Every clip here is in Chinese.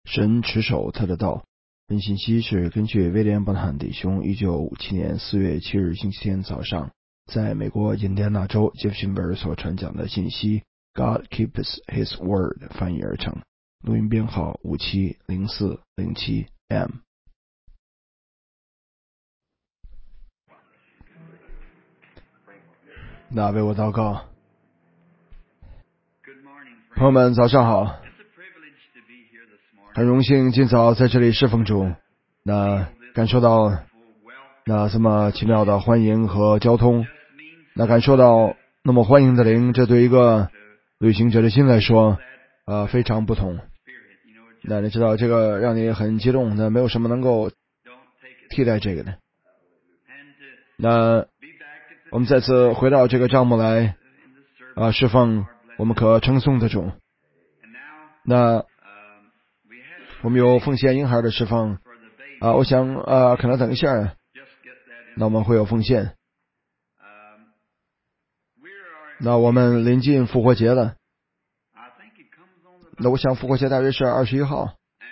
神持守他的道。本信息是根据威廉·邦汉弟兄1957年4月7日星期天早上在美国印第安纳州杰弗逊堡所传讲的信息 God keeps his word 翻译而成。录音编号570407M。那为我祷告。朋友们早上好，很荣幸今早在这里侍奉主，那感受到那这么奇妙的欢迎和交通，那感受到那么欢迎的灵，这对一个旅行者的心来说非常不同。那你知道这个让你很激动，那没有什么能够替代这个的。那我们再次回到这个帐幕来侍奉我们可称颂的主。那我们有奉献婴孩的释放我想可能等一下那我们会有奉献。那我们临近复活节了，那我想复活节大约是21号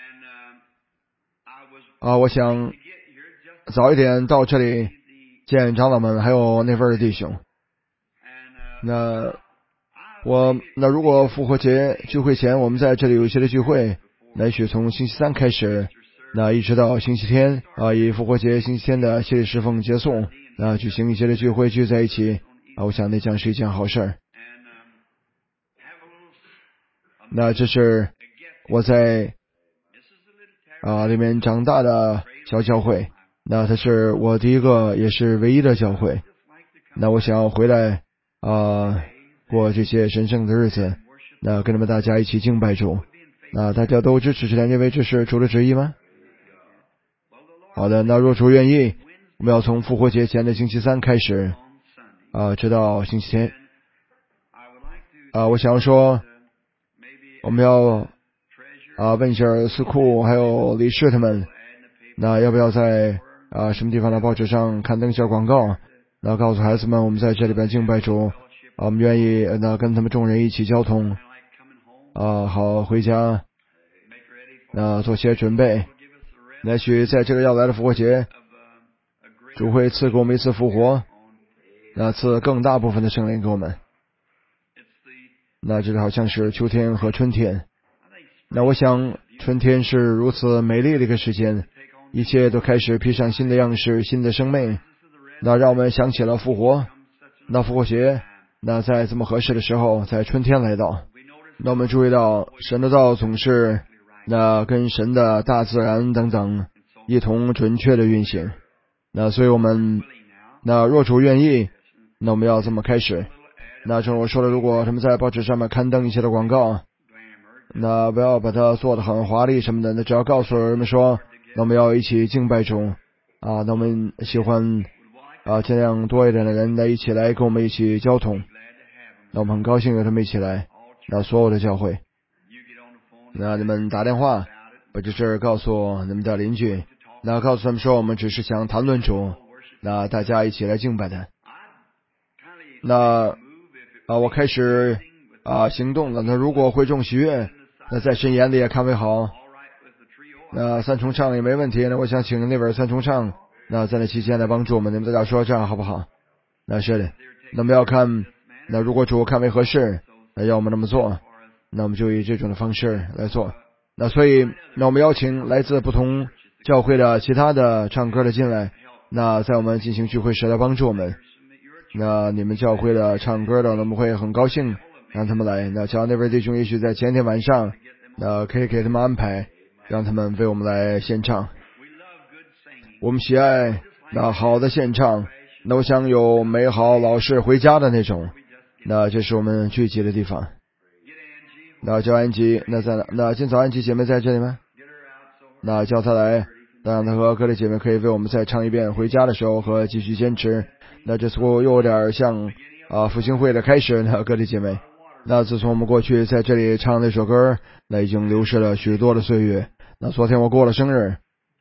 我想早一点到这里见长老们还有那份的弟兄。那如果复活节聚会前我们在这里有一些的聚会，那也许从星期三开始，那一直到星期天以复活节星期天的谢礼侍奉结束，举行一些的聚会聚在一起我想那将是一件好事。那这是我在里面长大的小教会，那它是我第一个也是唯一的教会。那我想要回来过这些神圣的日子，那跟你们大家一起敬拜主。那大家都支持这认为这是主的旨意吗？好的，那若主愿意，我们要从复活节前的星期三开始直到星期天我想说我们要问一下司库还有理事他们，那要不要在什么地方的报纸上刊登一下广告，那告诉孩子们我们在这里边敬拜主我们愿意跟他们众人一起交通好回家做些准备。也许在这个要来的复活节，主会赐给我们一次复活，赐更大部分的圣灵给我们。那这个好像是秋天和春天，那我想春天是如此美丽的一个时间，一切都开始披上新的样式，新的生命，那让我们想起了复活。那复活节那在这么合适的时候在春天来到，那我们注意到神的道总是跟神的大自然等等一同准确的运行。那所以我们若主愿意，那我们要这么开始。那正如我说的，如果他们在报纸上面刊登一些的广告，那不要把它做得很华丽什么的，那只要告诉人们说那我们要一起敬拜主那我们喜欢尽量多一点的人来一起来跟我们一起交通，那我们很高兴有他们一起来。那所有的教会，那你们打电话把这事儿告诉你们的邻居，那告诉他们说我们只是想谈论主，那大家一起来敬拜他。那我开始行动了。那如果会众喜悦，那在神眼里也看为好。那三重唱也没问题，那我想请那边三重唱那在那期间来帮助我们，你们大家说这样好不好？那是的，那么要看那如果主看为合适，那要我们那么做，那我们就以这种的方式来做。那所以那我们邀请来自不同教会的其他的唱歌的进来，那在我们进行聚会时来帮助我们。那你们教会的唱歌的我们会很高兴让他们来。那只要那位弟兄也许在前天晚上那可以给他们安排，让他们为我们来献唱。我们喜爱那好的献唱，那我想有美好老师回家的那种，那这是我们聚集的地方。那叫安吉，那今早安吉姐妹在这里吗？那叫她来，那让她和各位姐妹可以为我们再唱一遍回家的时候和继续坚持。那这次又有点像复兴会的开始呢，各位姐妹。那自从我们过去在这里唱那首歌，那已经流逝了许多的岁月。那昨天我过了生日，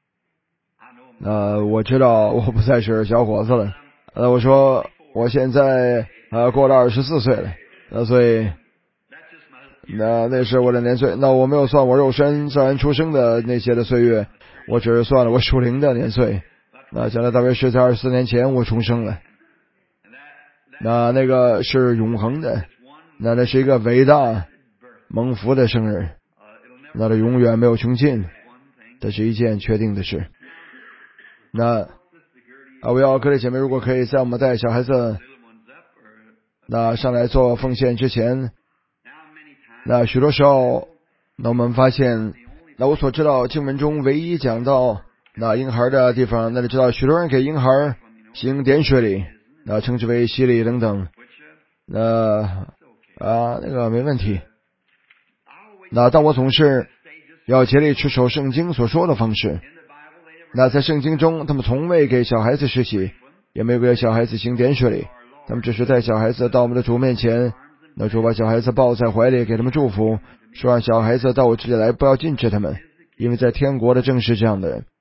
我知道我不再是小伙子了。我说我现在过了24岁了。所以那是我的年岁，那我没有算我肉身自然出生的那些的岁月，我只是算了我属灵的年岁。那将来大约是在24年前我重生了。那个是永恒的，那是一个伟大蒙福的生日，那它永远没有穷尽，这是一件确定的事。那我要各位姐妹，如果可以在我们带小孩子那上来做奉献之前，那许多时候那我们发现，那我所知道经文中唯一讲到那婴孩的地方，那就知道许多人给婴孩行点水礼，那称之为洗礼等等，那个没问题。那但我总是要竭力持守圣经所说的方式。那在圣经中，他们从未给小孩子施洗，也没有给小孩子行点水礼，他们只是带小孩子到我们的主面前，那主把小孩子抱在怀里，给他们祝福，说让小孩子到我这里来，不要禁止他们，因为在天国的正是这样的人。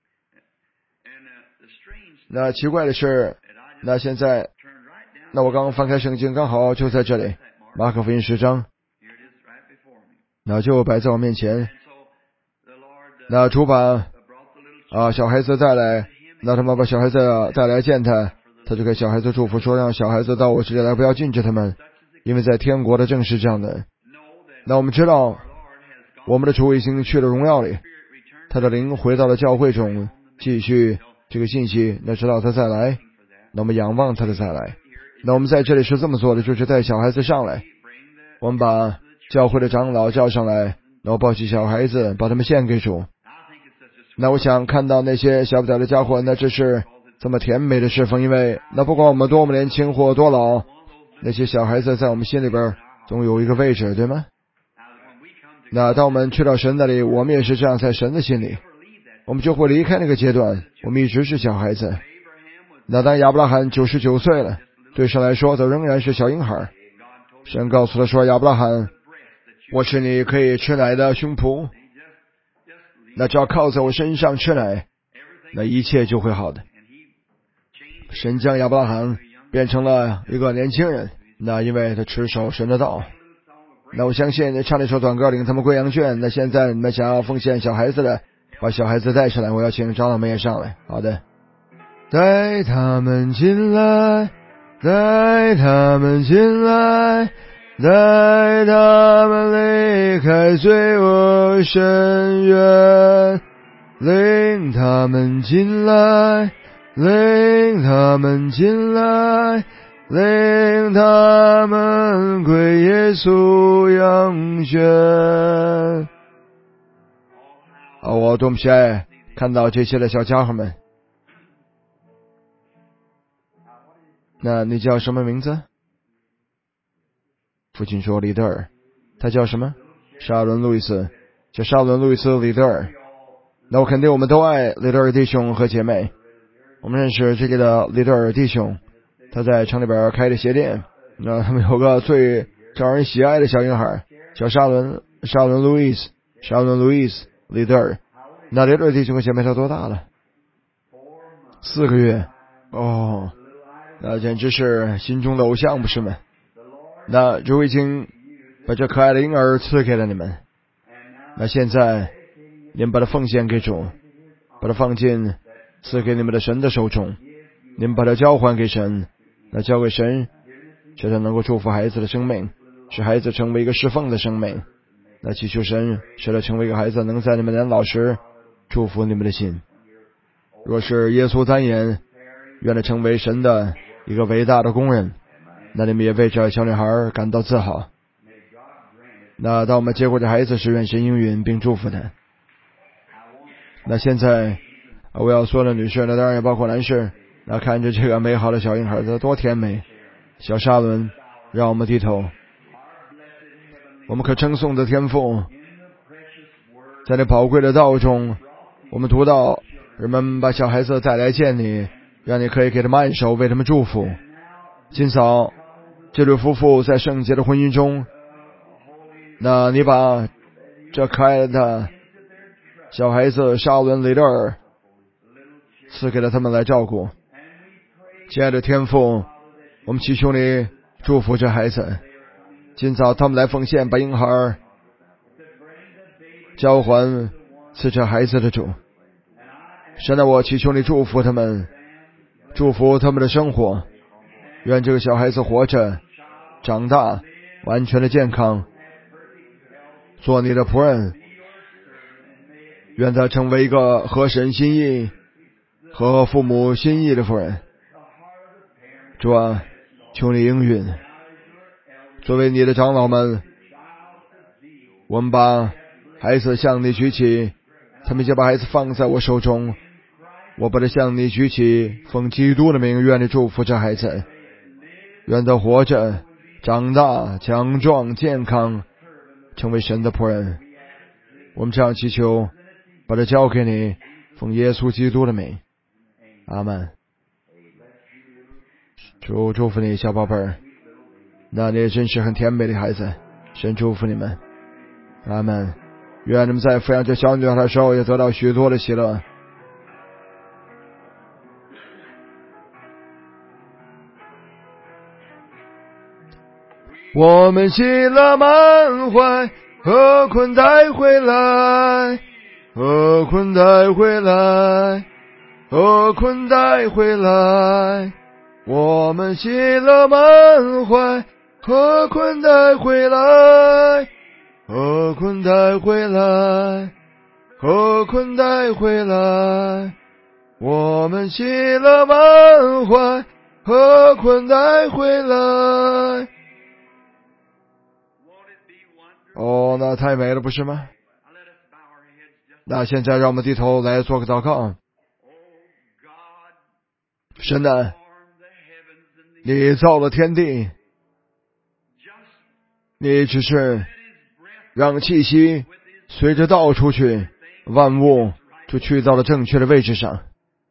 那奇怪的是，那现在那我刚刚翻开圣经，刚好就在这里，马可福音10章，那就摆在我面前。那主把小孩子带来，那他们把小孩子带来见他，他就给小孩子祝福，说让小孩子到我这里来，不要禁止他们，因为在天国的正是这样的。那我们知道我们的主已经去了荣耀里，他的灵回到了教会中，继续这个信息，那直到他再来，那我们仰望他的再来。那我们在这里是这么做的，就是带小孩子上来，我们把教会的长老叫上来，然后抱起小孩子，把他们献给主。那我想看到那些小不点的家伙，那这是这么甜美的侍奉，因为那不管我们多么年轻或多老，那些小孩子在我们心里边总有一个位置，对吗？那当我们去到神那里，我们也是这样，在神的心里，我们就会离开那个阶段，我们一直是小孩子。那当亚伯拉罕99岁了，对神来说，他仍然是小婴孩。神告诉他说，亚伯拉罕，我是你可以吃奶的胸脯，那只要靠在我身上吃奶，那一切就会好的。神将亚伯拉罕变成了一个年轻人，那因为他持守神的道。那我相信唱那首短歌领他们归羊圈。那现在你们想要奉献小孩子的，把小孩子带上来，我要请长老们也上来。好的，带他们进来，带他们进来，带他们离开罪恶深渊，领他们进来，领他们进来，领他们归耶稣羊圈。我多么喜爱看到这些的小家伙们。那你叫什么名字？父亲说李德尔。他叫什么？沙伦路易斯。叫沙伦路易斯李德尔。那我肯定我们都爱李德尔弟兄和姐妹。我们认识这里的李德尔弟兄，他在城里边开的鞋店。那他们有个最招人喜爱的小婴孩，叫沙伦路易斯李德尔。那李德尔弟兄和姐妹他多大了？4个月。那简直是心中的偶像，不是吗？那主已经把这可爱的婴儿赐给了你们，那现在你们把它奉献给主，把它放进赐给你们的神的手中，你们把它交还给神，那交给神，使他能够祝福孩子的生命，使孩子成为一个侍奉的生命。那祈求神使他成为一个孩子，能在你们年老时祝福你们的心。若是耶稣单言，愿他成为神的一个伟大的工人，那你们也为这小女孩感到自豪。那当我们接过这孩子时，愿神应允并祝福他。那现在我要说的女士，那当然也包括男士，那看着这个美好的小婴孩子多甜美。小沙伦，让我们低头。我们可称颂的天父，在那宝贵的道中，我们读到人们把小孩子带来见你，让你可以给他们按手，为他们祝福。今早这对夫妇在圣洁的婚姻中，那你把这可爱的小孩子沙伦雷德尔赐给了他们来照顾。亲爱的天父，我们祈求你祝福这孩子。今早他们来奉献，把婴孩交还赐这孩子的主。神啊，我祈求你祝福他们，祝福他们的生活，愿这个小孩子活着长大完全的健康，做你的仆人，愿他成为一个合神心意和父母心意的妇人。主啊，求你应允。作为你的长老们，我们把孩子向你举起，他们就把孩子放在我手中，我把他向你举起，奉基督的名，愿你祝福这孩子，愿他活着长大强壮健康，成为神的仆人。我们这样祈求，把它交给你，奉耶稣基督的名，阿们。主祝福你，小宝贝儿，那你也真是很甜美的孩子，神祝福你们，阿们。愿你们在抚养这小女孩的时候也得到许多的喜乐。我们喜乐满怀，何困带回来，何困带回来，何困带回来。我们喜乐满怀，何困带回来，何困带回来，何困带回来。我们喜乐满怀，何困带回来。哦，那太美了，不是吗？那现在让我们低头来做个祷告。神啊，你造了天地，你只是让气息随着道出去，万物就去到了正确的位置上。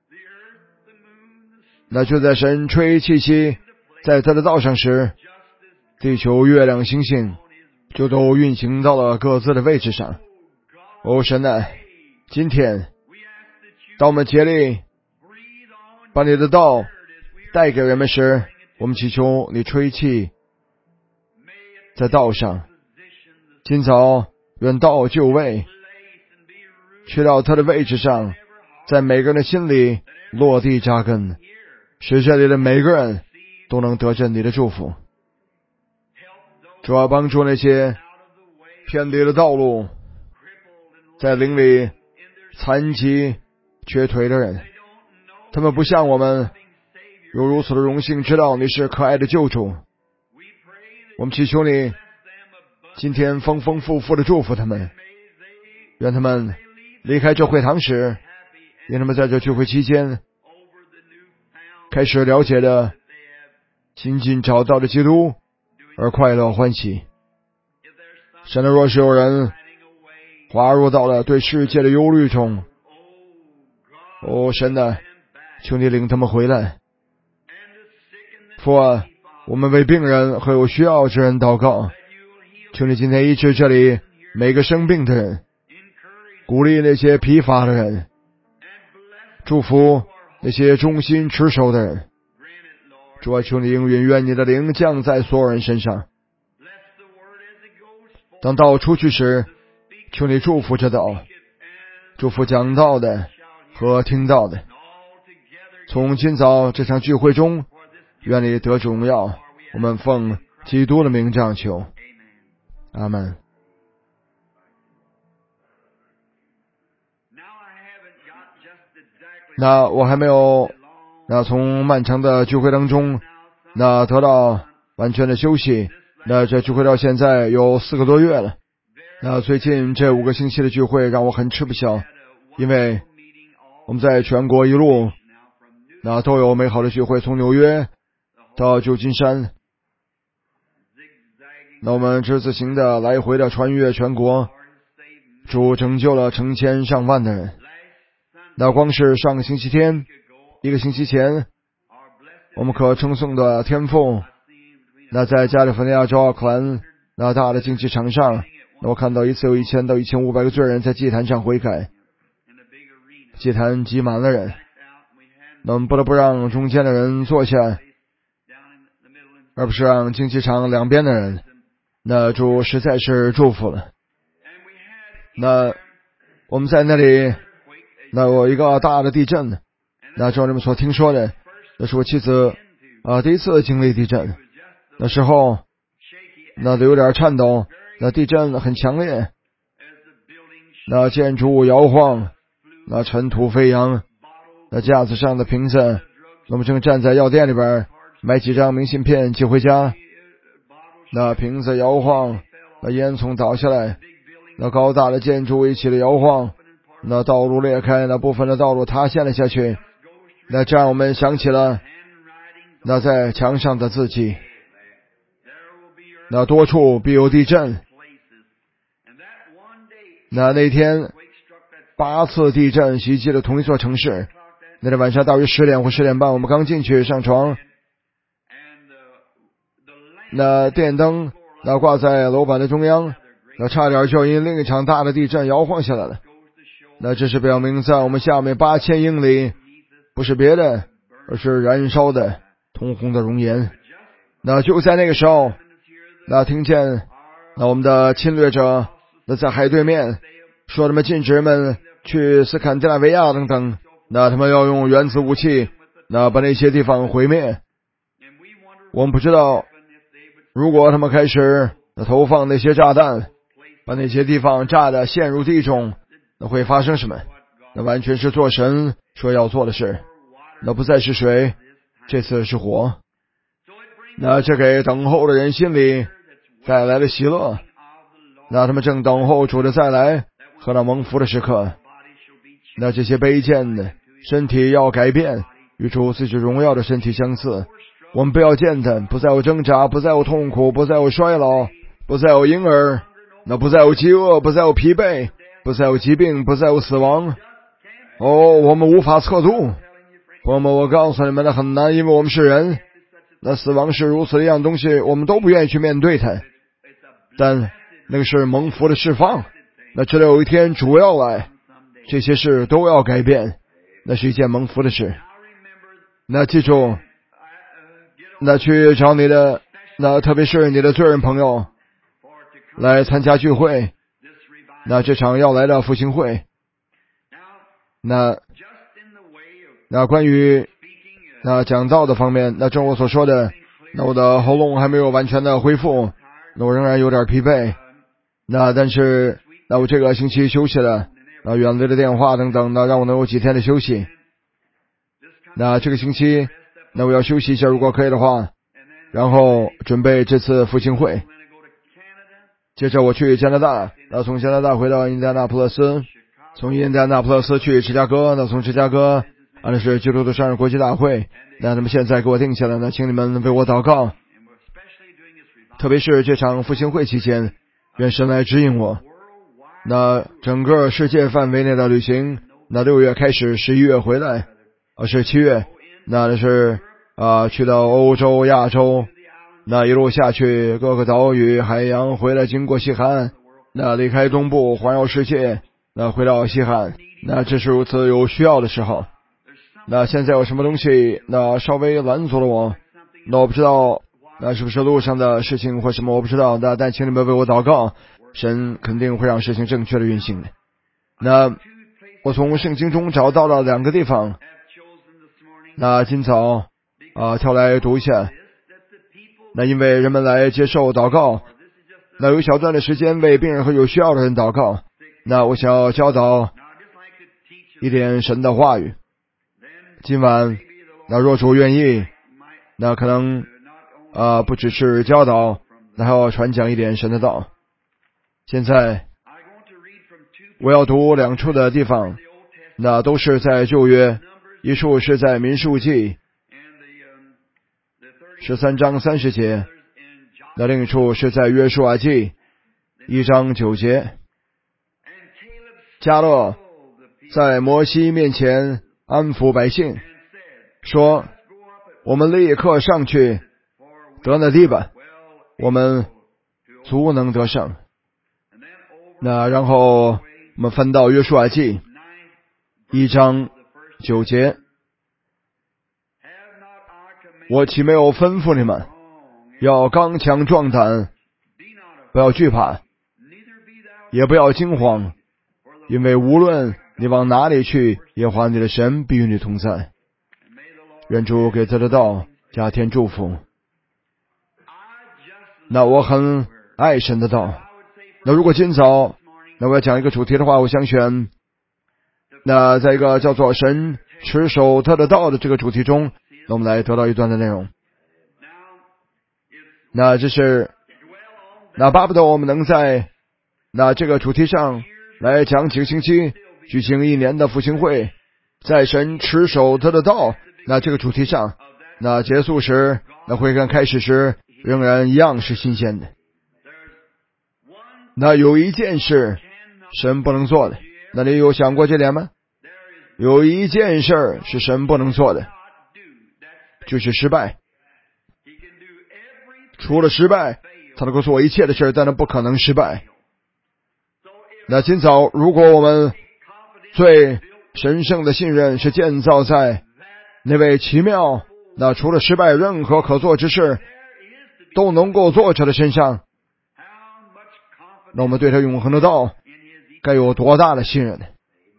那就在神吹气息在他的道上时，地球、月亮、星星就都运行到了各自的位置上。哦，神啊，今天当我们竭力把你的道带给人们时，我们祈求你吹气在道上。今早愿道就位，去到他的位置上，在每个人的心里落地扎根，使这里的每个人都能得着你的祝福。主要帮助那些偏离了道路，在灵里残疾瘸腿的人，他们不像我们有如此的荣幸知道你是可爱的救主。我们祈求你今天丰丰富富的祝福他们，愿他们离开这会堂时，愿他们在这聚会期间开始了解了新近找到的基督而快乐欢喜。神的，若是有人滑入到了对世界的忧虑中，哦，神的，求你领他们回来。父啊，我们为病人和有需要之人祷告，求你今天医治这里每个生病的人，鼓励那些疲乏的人，祝福那些忠心持守的人。主啊，求你应允，愿你的灵降在所有人身上。当道出去时，求你祝福这道，祝福讲道的和听到的。从今早这场聚会中，愿你得荣耀。我们奉基督的名这样求，阿们。那我还没有从漫长的聚会当中得到完全的休息。这聚会到现在有4个多月了。最近这5个星期的聚会让我很吃不消，因为我们在全国一路都有美好的聚会，从纽约到旧金山。我们之字形的来回的穿越全国，主拯救了成千上万的人。光是上个星期天，1个星期前，我们可称颂的天父在加利福尼亚州奥克兰大的竞技场上，我看到一次有1000到1500个罪人在祭坛上悔改，祭坛挤满了人，我们不得不让中间的人坐下，而不是让竞技场两边的人。主实在是祝福了。 那我们在那里，那有一个大的地震，那照你们所听说的，那是我妻子第一次经历地震，那时候那都有点颤抖，那地震很强烈，那建筑物摇晃，那尘土飞扬，那架子上的瓶子，我们正站在药店里边买几张明信片寄回家，那瓶子摇晃，那烟囱倒下来，那高大的建筑一起的摇晃，那道路裂开，那部分的道路塌陷了下去，那这样我们想起了那在墙上的字迹，那多处必有地震，那天8次地震袭击了同一座城市，那天晚上大约10点或10点半，我们刚进去上床，那电灯那挂在楼板的中央，那差点就因另一场大的地震摇晃下来了。那这是表明在我们下面8000英里不是别的，而是燃烧的通红的熔岩。那就在那个时候，那听见那我们的侵略者那在海对面说他们禁止人们去斯堪的纳维亚等等，那他们要用原子武器那把那些地方毁灭。我们不知道如果他们开始投放那些炸弹，把那些地方炸得陷入地中，那会发生什么？那完全是做神说要做的事，那不再是水，这次是火。那这给等候的人心里带来了喜乐，那他们正等候主的再来和那蒙福的时刻。那这些卑贱的身体要改变，与主自己荣耀的身体相似。我们不要见他，不再有挣扎，不再有痛苦，不再有衰老，不再有婴儿，那不再有饥饿，不再有疲惫，不再有疾病，不再有死亡。我们无法测度，我告诉你们的很难，因为我们是人。那死亡是如此的一样东西，我们都不愿意去面对它，但那个是蒙福的释放。那直到有一天主要来，这些事都要改变，那是一件蒙福的事。那记住，那去找你的，那特别是你的罪人朋友来参加聚会，那这场要来的复兴会。那关于那讲道的方面，那正如我所说的，那我的喉咙还没有完全的恢复，那我仍然有点疲惫。但是那我这个星期休息了，那远离的电话等等，那让我能有几天的休息。那这个星期那我要休息一下，如果可以的话，然后准备这次复兴会。接着我去加拿大，那从加拿大回到印第安纳普勒斯，从印第安纳普勒斯去芝加哥，那从芝加哥那是基督徒商人国际大会。那他们现在给我定下来，那请你们为我祷告，特别是这场复兴会期间，愿神来指引我。那整个世界范围内的旅行，那6月开始，11月回来是7月，那是去到欧洲、亚洲，那一路下去各个岛屿、海洋，回来经过西海岸，那离开东部环绕世界，那回到西海岸。那这是如此有需要的时候。那现在有什么东西那稍微拦阻了我，那我不知道那是不是路上的事情或什么，我不知道，但请你们为我祷告，神肯定会让事情正确的运行的。那我从圣经中找到了2个地方，那今早挑来读一下。那因为人们来接受祷告，那有一小段的时间为病人和有需要的人祷告，那我想要教导一点神的话语。今晚那若主愿意，那可能不只是教导，那还要传讲一点神的道。现在我要读2处的地方，那都是在旧约，一处是在民数记13章30节，那另一处是在约书亚记1章9节。迦勒在摩西面前安抚百姓，说我们立刻上去得那地吧，我们足能得胜。那然后我们翻到约书亚记1章9节，我岂没有吩咐你们要刚强壮胆，不要惧怕，也不要惊慌， 因为无论你往哪里去，耶和华你的神必与你同在。愿主给他的道加添祝福。那我很爱神的道。那如果今早那我要讲一个主题的话，我想选那在一个叫做神持守他的道的这个主题中，那我们来得到一段的内容。那这是那巴不得我们能在那这个主题上来讲几个星期，举行1年的复兴会，在神持守他的道那这个主题上，那结束时那会跟开始时仍然一样是新鲜的。那有一件事神不能做的，那你有想过这点吗？有一件事是神不能做的，就是失败。除了失败，他能够做一切的事，但他不可能失败。那今早如果我们最神圣的信任是建造在那位奇妙那除了失败任何可做之事都能够做者的身上，那我们对他永恒的道该有多大的信任呢？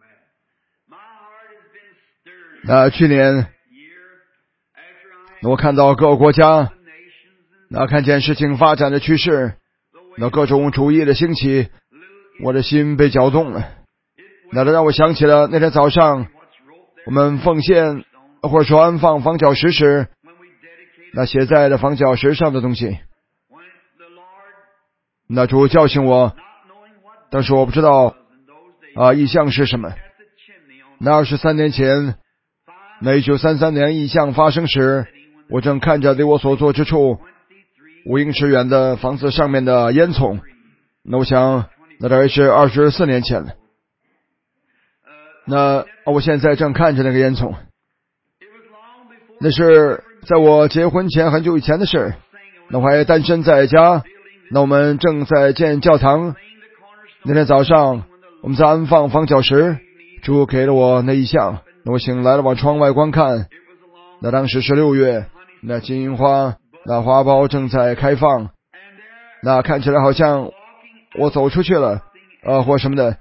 那去年我看到各个国家那看见事情发展的趋势，那各种主义的兴起，我的心被搅动了。那这让我想起了那天早上我们奉献或者说安放房角石时那写在了房角石上的东西。那主教训我，但是我不知道异象是什么。那23年前，那1933年异象发生时，我正看着离我所坐之处5英尺远的房子上面的烟囱。那我想那大概是24年前了。那我现在正看着那个烟囱，那是在我结婚前很久以前的事。那我还单身在家，那我们正在建教堂。那天早上我们在安放房角石，主给了我那异象。那我醒来了，往窗外观看。那当时是6月，那金银花那花苞正在开放，那看起来好像我走出去了或什么的。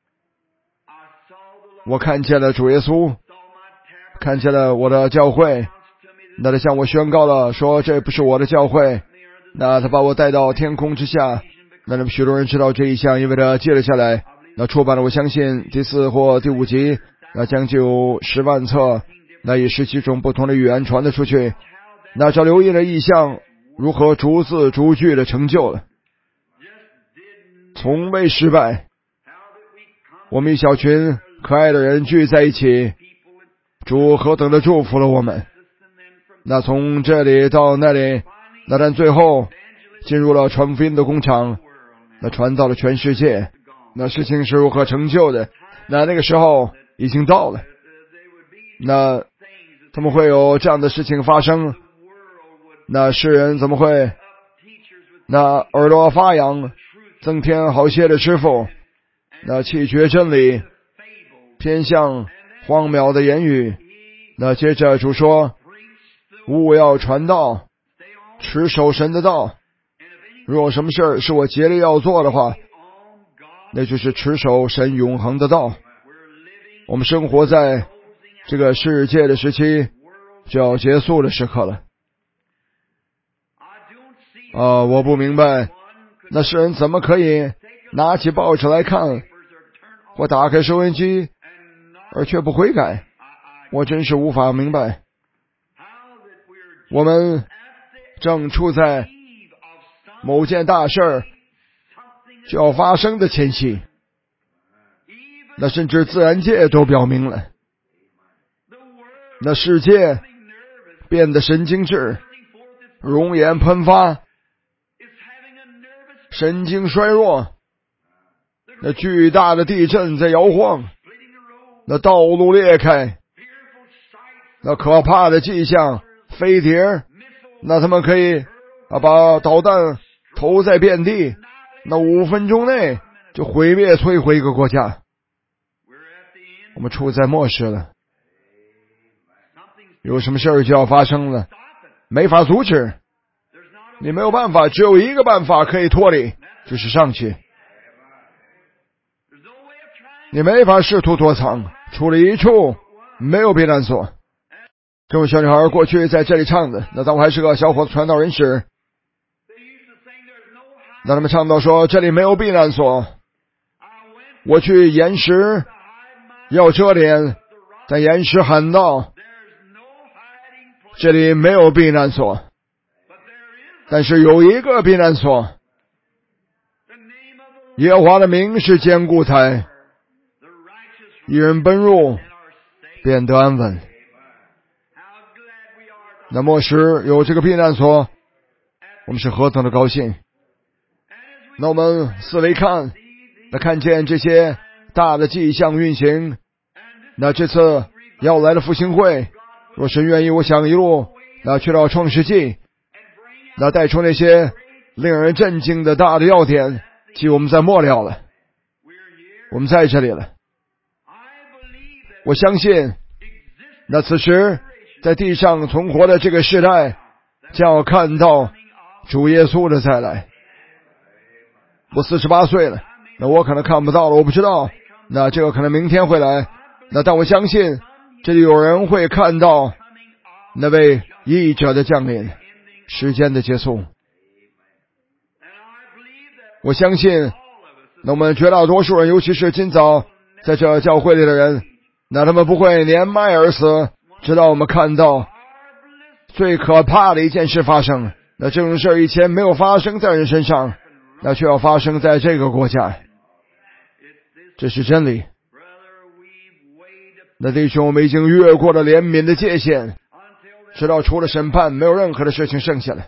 我看见了主耶稣，看见了我的教会。那他向我宣告了说这不是我的教会。那他把我带到天空之下。那许多人知道这一项，因为他记了下来。那出版了我相信第4或第5集，那将近有10万册，那以17种不同的语言传了出去。那这留意的意象如何逐字逐句的成就了，从未失败。我们一小群可爱的人聚在一起，主何等的祝福了我们。那从这里到那里，那但最后进入了传福音的工厂，那传到了全世界。那事情是如何成就的？那个时候已经到了。那怎么会有这样的事情发生？那世人怎么会那耳朵发痒，增添好些的师傅，那弃绝真理，偏向荒谬的言语。那接着主说，务要传道，持守神的道。如果什么事是我竭力要做的话，那就是持守神永恒的道。我们生活在这个世界的时期就要结束的时刻了。我不明白那世人怎么可以拿起报纸来看或打开收音机而却不悔改。我真是无法明白。我们正处在某件大事就要发生的前夕，那甚至自然界都表明了，那世界变得神经质，熔岩喷发，神经衰弱，那巨大的地震在摇晃，那道路裂开，那可怕的迹象，飞碟，那他们可以把导弹投在遍地，那5分钟内就毁灭摧毁一个国家。我们处在末世了，有什么事儿就要发生了，没法阻止，你没有办法，只有一个办法可以脱离，就是上去。 你没法试图躲藏，除了一处没有避难所。这位小女孩过去在这里唱的，那当我还是个小伙子传道人时，那他们唱到说这里没有避难所。我去岩石要遮脸，但岩石喊道这里没有避难所，但是有一个避难所，耶和华的名是坚固台，一人奔入便得安稳。那末时有这个避难所，我们是何等的高兴。那我们四围看，那看见这些大的迹象运行，那这次要来的复兴会，若神愿意，我想一路那去到创世纪，那带出那些令人震惊的大的要点，即我们在末了了，我们在这里了。我相信那此时在地上存活的这个世代将要看到主耶稣的再来。我48岁了，那我可能看不到了，我不知道，那这个可能明天会来，那但我相信这里有人会看到那位义者的降临，时间的结束。我相信那我们绝大多数人，尤其是今早在这教会里的人，那他们不会年迈而死，直到我们看到最可怕的一件事发生。那这种事以前没有发生在人身上，那却要发生在这个国家，这是真理。那弟兄，我们已经越过了怜悯的界限，直到除了审判没有任何的事情剩下了。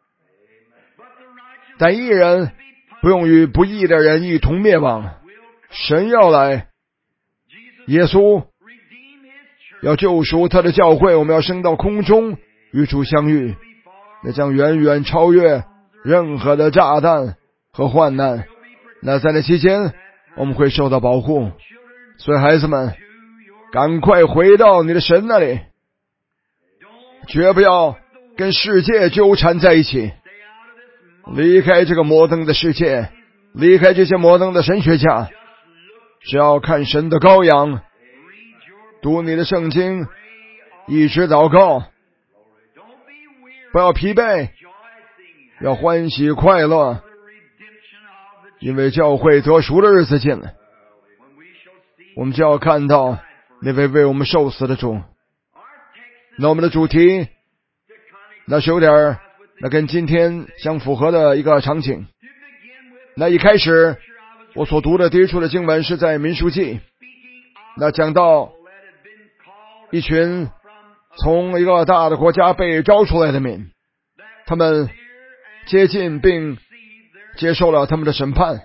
但义人不用与不义的人一同灭亡，神要来，耶稣要救赎他的教会，我们要升到空中与主相遇，那将远远超越任何的炸弹和患难。那在那期间我们会受到保护，所以孩子们赶快回到你的神那里，绝不要跟世界纠缠在一起，离开这个摩登的世界，离开这些摩登的神学家，只要看神的羔羊，读你的圣经，一直祷告，不要疲惫，要欢喜快乐，因为教会得赎的日子近了，我们就要看到那位为我们受死的主。那我们的主题那是有点那跟今天相符合的一个场景。那一开始我所读的第一处的经文是在民数记，那讲到一群从一个大的国家被招出来的民，他们接近并接受了他们的审判。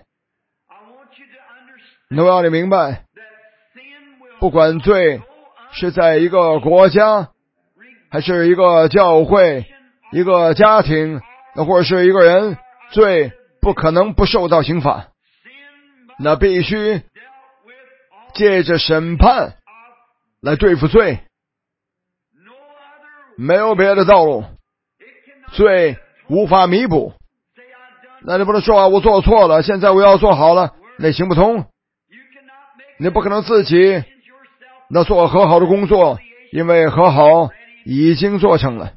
那我要你明白，不管罪是在一个国家，还是一个教会，一个家庭，那或者是一个人，罪不可能不受到刑罚，那必须借着审判来对付罪，没有别的道路，罪无法弥补。那你不能说啊，我做错了，现在我要做好了，那行不通。你不可能自己那做和好的工作，因为和好已经做成了，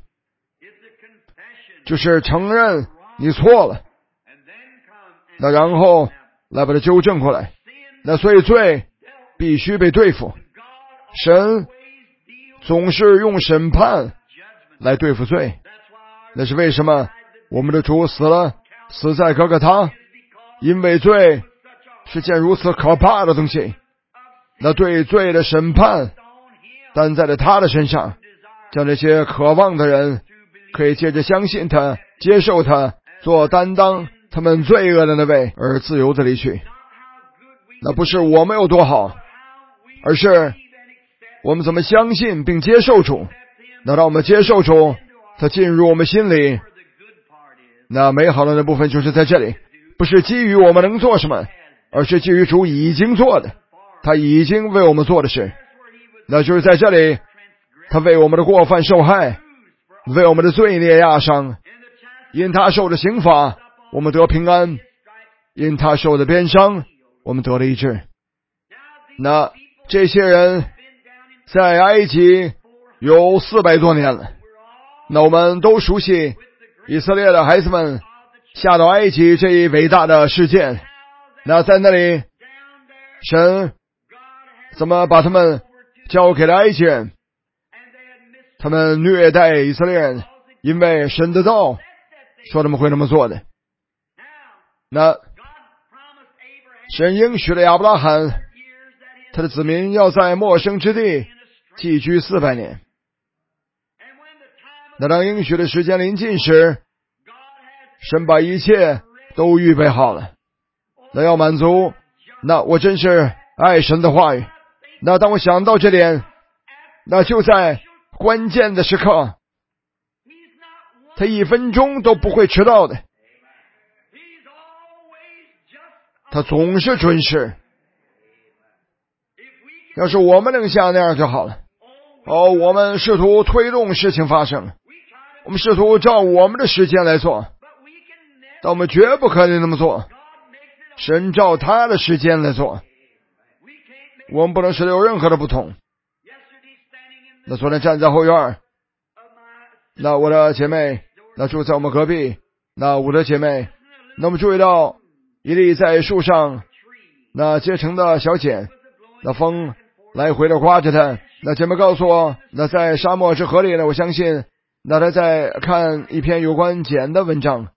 就是承认你错了，那然后来把它纠正过来。那所以罪必须被对付，神总是用审判来对付罪。那是为什么我们的主死了，死在哥哥他，因为罪是件如此可怕的东西，那对罪的审判担在了他的身上，叫那些渴望的人可以借着相信他，接受他，做担当他们罪恶的那位，而自由的离去。那不是我们有多好，而是我们怎么相信并接受主。那让我们接受主，他进入我们心里，那美好的那部分就是在这里，不是基于我们能做什么，而是基于主已经做的，他已经为我们做的事。那就是在这里，他为我们的过犯受害，为我们的罪孽压伤，因他受的刑罚我们得平安，因他受的鞭伤我们得了医治。 那这些人在埃及有400多年了。那我们都熟悉以色列的孩子们下到埃及这一伟大的事件。那在那里，神怎么把他们交给了埃及人？他们虐待以色列人，因为神的道说他们会那么做的。那神应许了亚伯拉罕，他的子民要在陌生之地寄居400年。那当应许的时间临近时，神把一切都预备好了。那要满足，那我真是爱神的话语。那当我想到这点，那就在关键的时刻，他1分钟都不会迟到的，他总是准时。要是我们能像那样就好了。我们试图推动事情发生，我们试图照我们的时间来做，但我们绝不可能那么做。神照他的时间来做，我们不能使有任何的不同。那昨天站在后院，那我的姐妹那住在我们隔壁，那我的姐妹，那我们注意到一粒在树上那结成的小茧，那风来回的刮着它。那姐妹告诉我，那在沙漠之河里呢，我相信那她在看一篇有关茧的文章。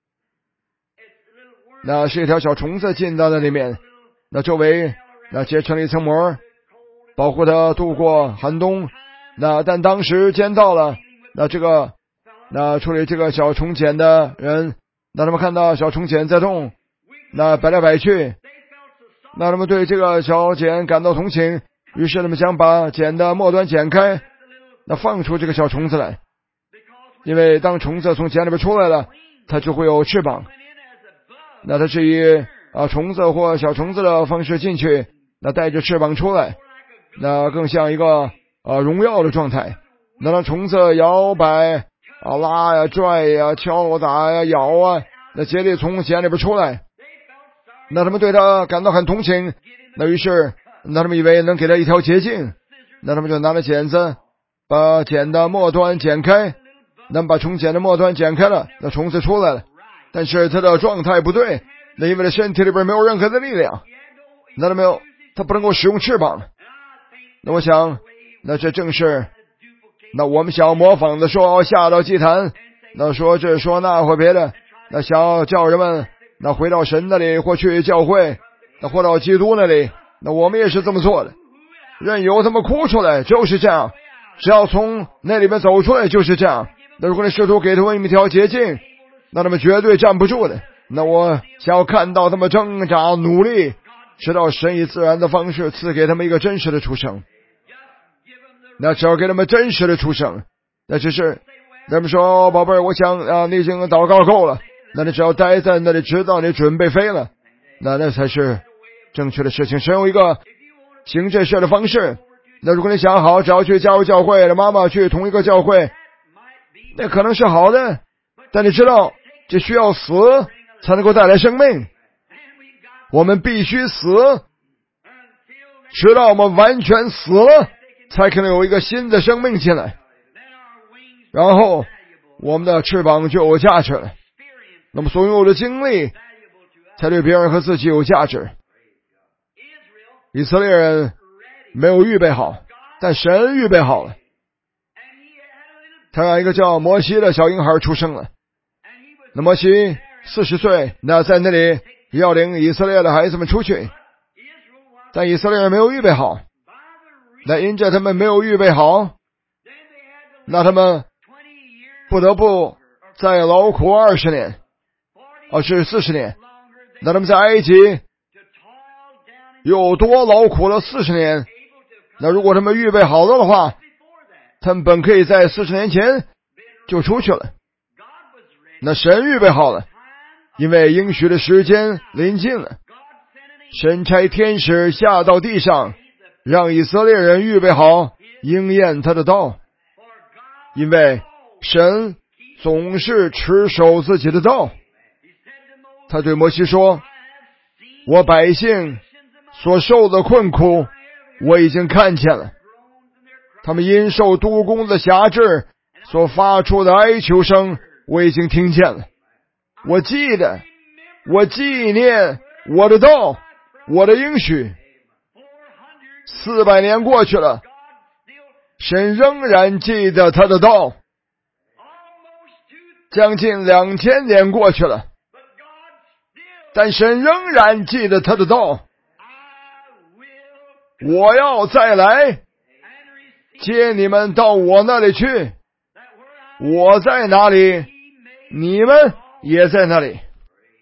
那是一条小虫子进到那里面，那周围那结成了一层膜，保护它度过寒冬。那但当时见到了那处理这个小虫茧的人，那他们看到小虫茧在动，那摆来摆去，那他们对这个小茧感到同情，于是他们想把茧的末端剪开，那放出这个小虫子来。因为当虫子从茧里边出来了，它就会有翅膀。那它是以虫子或小虫子的方式进去，那带着翅膀出来，那更像一个荣耀的状态。那让虫子摇摆拉呀拽呀敲打呀咬啊，那竭力从茧里边出来。那他们对他感到很同情，那于是那他们以为能给他一条捷径，那他们就拿了剪子把茧的末端剪开，那么把虫茧的末端剪开了，那虫子出来了。但是他的状态不对，那因为他身体里边没有任何的力量，那他不能够使用翅膀。那我想，那这正是那我们想要模仿的说下到祭坛，那说这说那或别的，那想要叫人们那回到神那里或去教会，那或到基督那里，那我们也是这么做的。任由他们哭出来就是这样，只要从那里面走出来就是这样。那如果你试图给他们一条捷径，那他们绝对站不住的。那我想要看到他们挣扎努力，直到神以自然的方式赐给他们一个真实的出生。那只要给他们真实的出生，那只是他们说宝贝儿，我想你已经祷告够了，那你只要待在那里直到你准备飞了，那才是正确的事情。神有一个行这事的方式。那如果你想好只要去加入教会的妈妈去同一个教会，那可能是好的，但你知道这需要死才能够带来生命。我们必须死，直到我们完全死了，才可能有一个新的生命进来，然后我们的翅膀就有价值了。那么所拥有的经历才对别人和自己有价值。以色列人没有预备好，但神预备好了。他让一个叫摩西的小婴孩出生了。那摩西40岁，那在那里要领以色列的孩子们出去，但以色列人没有预备好。那因着他们没有预备好，那他们不得不再劳苦20年，是40年。那他们在埃及又多劳苦了40年。那如果他们预备好了的话，他们本可以在40年前就出去了。那神预备好了，因为应许的时间临近了，神差天使下到地上，让以色列人预备好应验他的道。因为神总是持守自己的道。他对摩西说，我百姓所受的困苦我已经看见了，他们因受督工的辖制所发出的哀求声，我已经听见了。我记得，我纪念我的道，我的应许。400年过去了，神仍然记得他的道。将近2000年过去了，但神仍然记得他的道。我要再来接你们到我那里去，我在哪里，你们也在那里。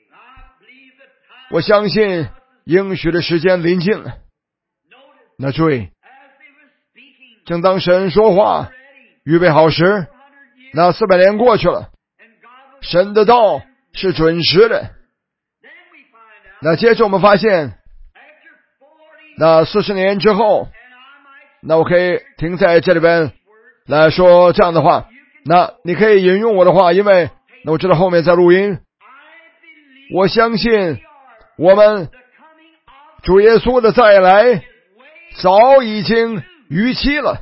我相信应许的时间临近了。那注意，正当神说话预备好时，那400年过去了，神的道是准时的。那接着我们发现，那40年之后，那我可以停在这里边来说这样的话，那你可以引用我的话，因为那我知道后面在录音。我相信我们主耶稣的再来早已经逾期了。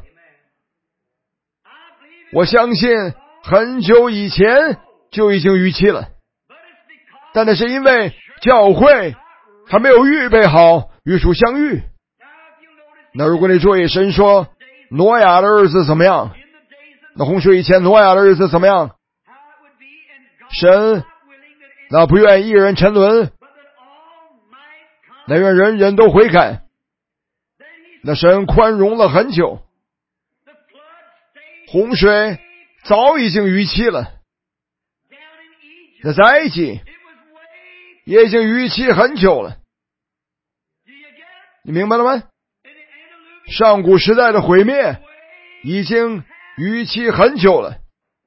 我相信很久以前就已经逾期了，但那是因为教会还没有预备好与主相遇。那如果你注意，神说挪亚的日子怎么样，那洪水以前挪亚的日子怎么样，神那不愿一人沉沦，那愿人人都悔改。那神宽容了很久，洪水早已经逾期了。那在埃及也已经逾期很久了，你明白了吗？上古时代的毁灭已经逾期很久了，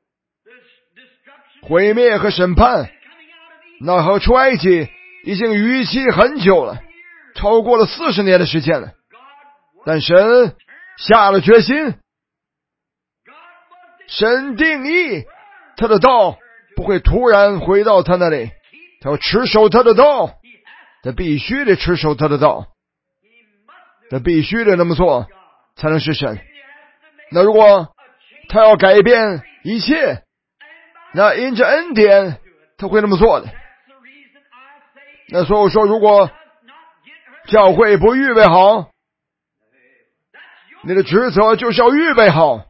毁灭和审判那和出埃及已经逾期很久了，超过了40年的时间了。但神下了决心，神定义他的道不会突然回到他那里，他要持守他的道，他必须得持守他的道，他必须得那么做才能是神。那如果他要改变一切，那因着恩典他会那么做的。那所以我说，如果教会不预备好，你的职责就是要预备好。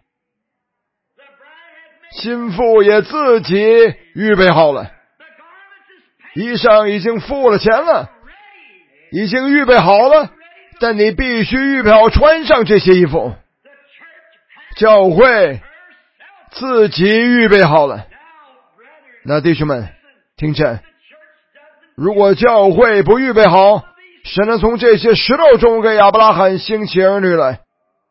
新妇也自己预备好了，衣裳已经付了钱了，已经预备好了，但你必须预备好穿上这些衣服。教会自己预备好了。那弟兄们听着，如果教会不预备好，神能从这些石头中给亚伯拉罕兴起儿女来。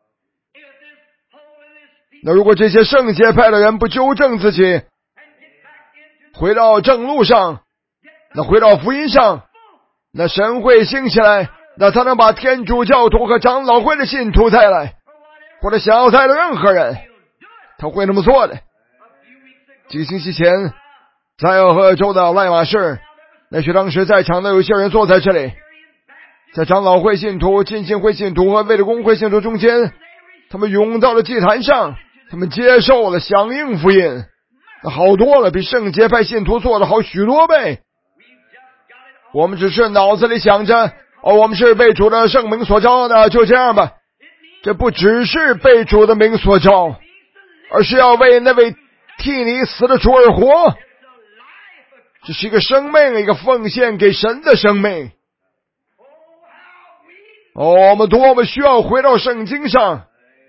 那如果这些圣洁派的人不纠正自己，回到正路上，那回到福音上，那神会兴起来，那他能把天主教徒和长老会的信徒带来，或者想要带的任何人，他会那么做的。几个星期前，在俄亥俄州的赖马市，那些当时在场的有些人坐在这里，在长老会信徒、浸信会信徒和卫理公会信徒中间，他们涌到了祭坛上，他们接受了响应福音，那好多了，比圣洁派信徒做的好许多倍。我们只是脑子里想着，我们是被主的圣名所召的，就这样吧。这不只是被主的名所召，而是要为那位替你死的主而活。这是一个生命，一个奉献给神的生命。我们多么需要回到圣经上。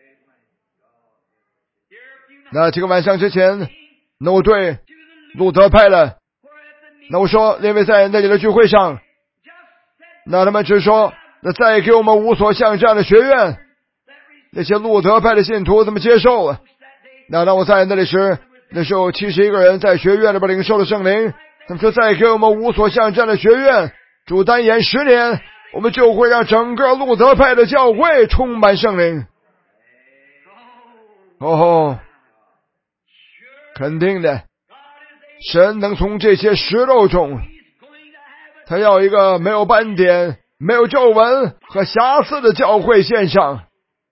那这个晚上之前，那我对路德派了，那我说因为在那里的聚会上，那他们只说那再给我们无所像这样的学院，那些路德派的信徒他们接受了。那当我在那里时，那时候71个人在学院里边领受了圣灵，他们说再给我们无所像这样的学院，主单言10年，我们就会让整个路德派的教会充满圣灵。肯定的，神能从这些石头中，他要一个没有斑点、 没有皱纹和瑕疵的教会献上。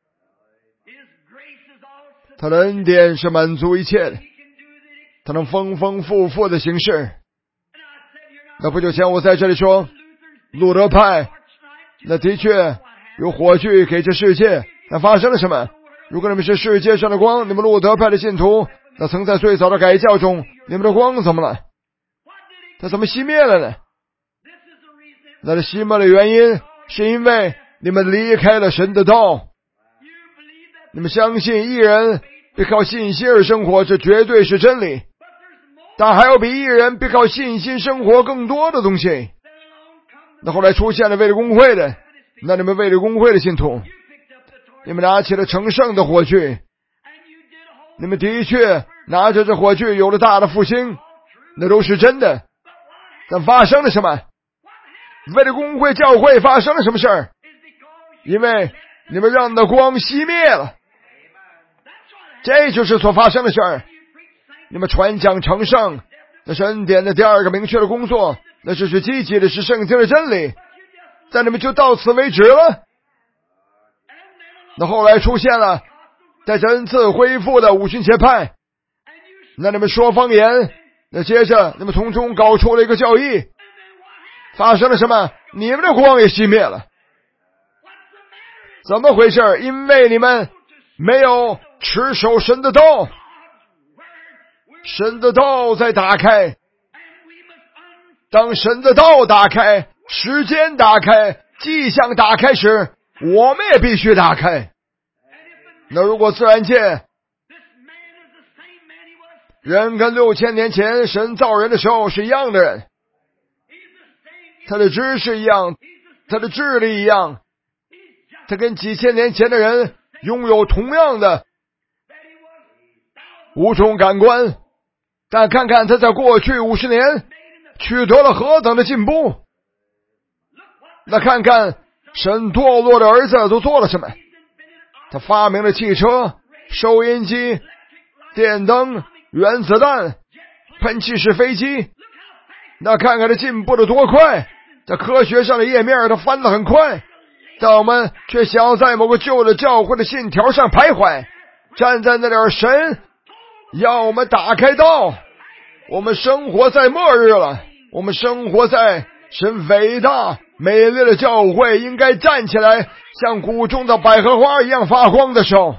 他的恩典是满足一切的，他能丰丰富富的行事。那不久前我在这里说，路德派那的确有火炬给这世界，那发生了什么？如果你们是世界上的光，你们路德派的信徒，那曾在最早的改教中，你们的光怎么了？它怎么熄灭了呢？那这熄灭的原因是因为你们离开了神的道。你们相信义人必靠信心而生活，这绝对是真理。但还有比义人必靠信心生活更多的东西。那后来出现了卫理公会的，那你们卫理公会的信徒，你们拿起了成圣的火炬，你们的确拿着这火炬有了大的复兴，那都是真的。但发生了什么？卫理公会教会发生了什么事儿？因为你们让那光熄灭了，这就是所发生的事儿。你们传讲成圣，那是恩典的第二个明确的工作，那就是积极的是圣经的真理，但你们就到此为止了。那后来出现了带着恩赐恢复的五旬节派，那你们说方言，那接着你们从中搞出了一个教义，发生了什么？你们的光也熄灭了。怎么回事？因为你们没有持守神的道，神的道在打开。当神的道打开，时间打开，迹象打开时，我们也必须打开。那如果自然界人跟6000年前神造人的时候是一样的人，他的知识一样，他的智力一样，他跟几千年前的人拥有同样的五种感官，但看看他在过去50年取得了何等的进步。那看看神堕落的儿子都做了什么？他发明了汽车、收音机、电灯、原子弹、喷气式飞机。那看看他进步的多快，在科学上的页面他翻得很快，但我们却想要在某个旧的教会的信条上徘徊，站在那里。神要我们打开道，我们生活在末日了，我们生活在神伟大美丽的教会应该站起来像谷中的百合花一样发光的时候，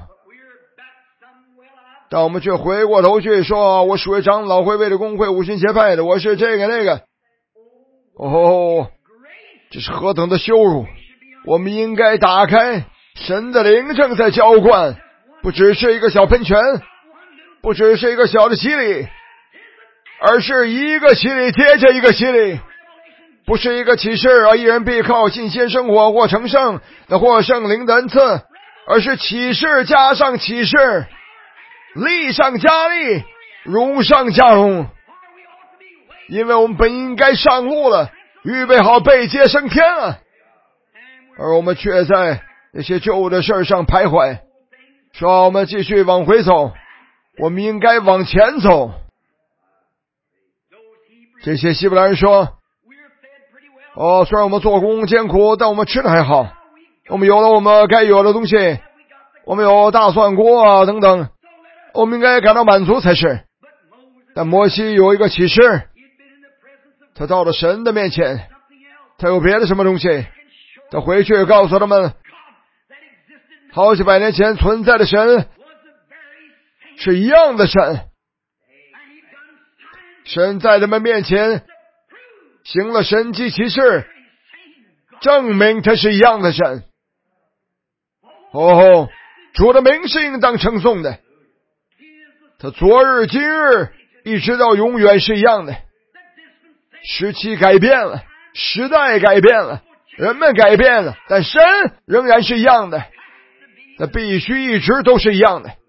但我们却回过头去说，我属于长老会、卫理公会、五旬节派的，我是这个那个。哦，这是何等的羞辱！我们应该打开神的灵正在浇灌，不只是一个小喷泉，不只是一个小的洗礼，而是一个洗礼接着一个洗礼，不是一个启示而一人必靠信心生活或成圣的或圣灵的恩赐，而是启示加上启示，力上加力，荣上加荣。因为我们本应该上路了，预备好被接升天了，而我们却在那些旧的事上徘徊，说我们继续往回走，我们应该往前走。这些希伯来人说，虽然我们做工艰苦，但我们吃的还好，我们有了我们该有的东西，我们有大蒜锅啊等等，我们应该感到满足才是。但摩西有一个启示，他到了神的面前，他有别的什么东西，他回去告诉他们，好几百年前存在的神是一样的神，神在他们面前行了神迹奇事，证明他是一样的神。主的名是应当称颂的，他昨日今日一直到永远是一样的。时期改变了，时代改变了，人们改变了，但神仍然是一样的，他必须一直都是一样的。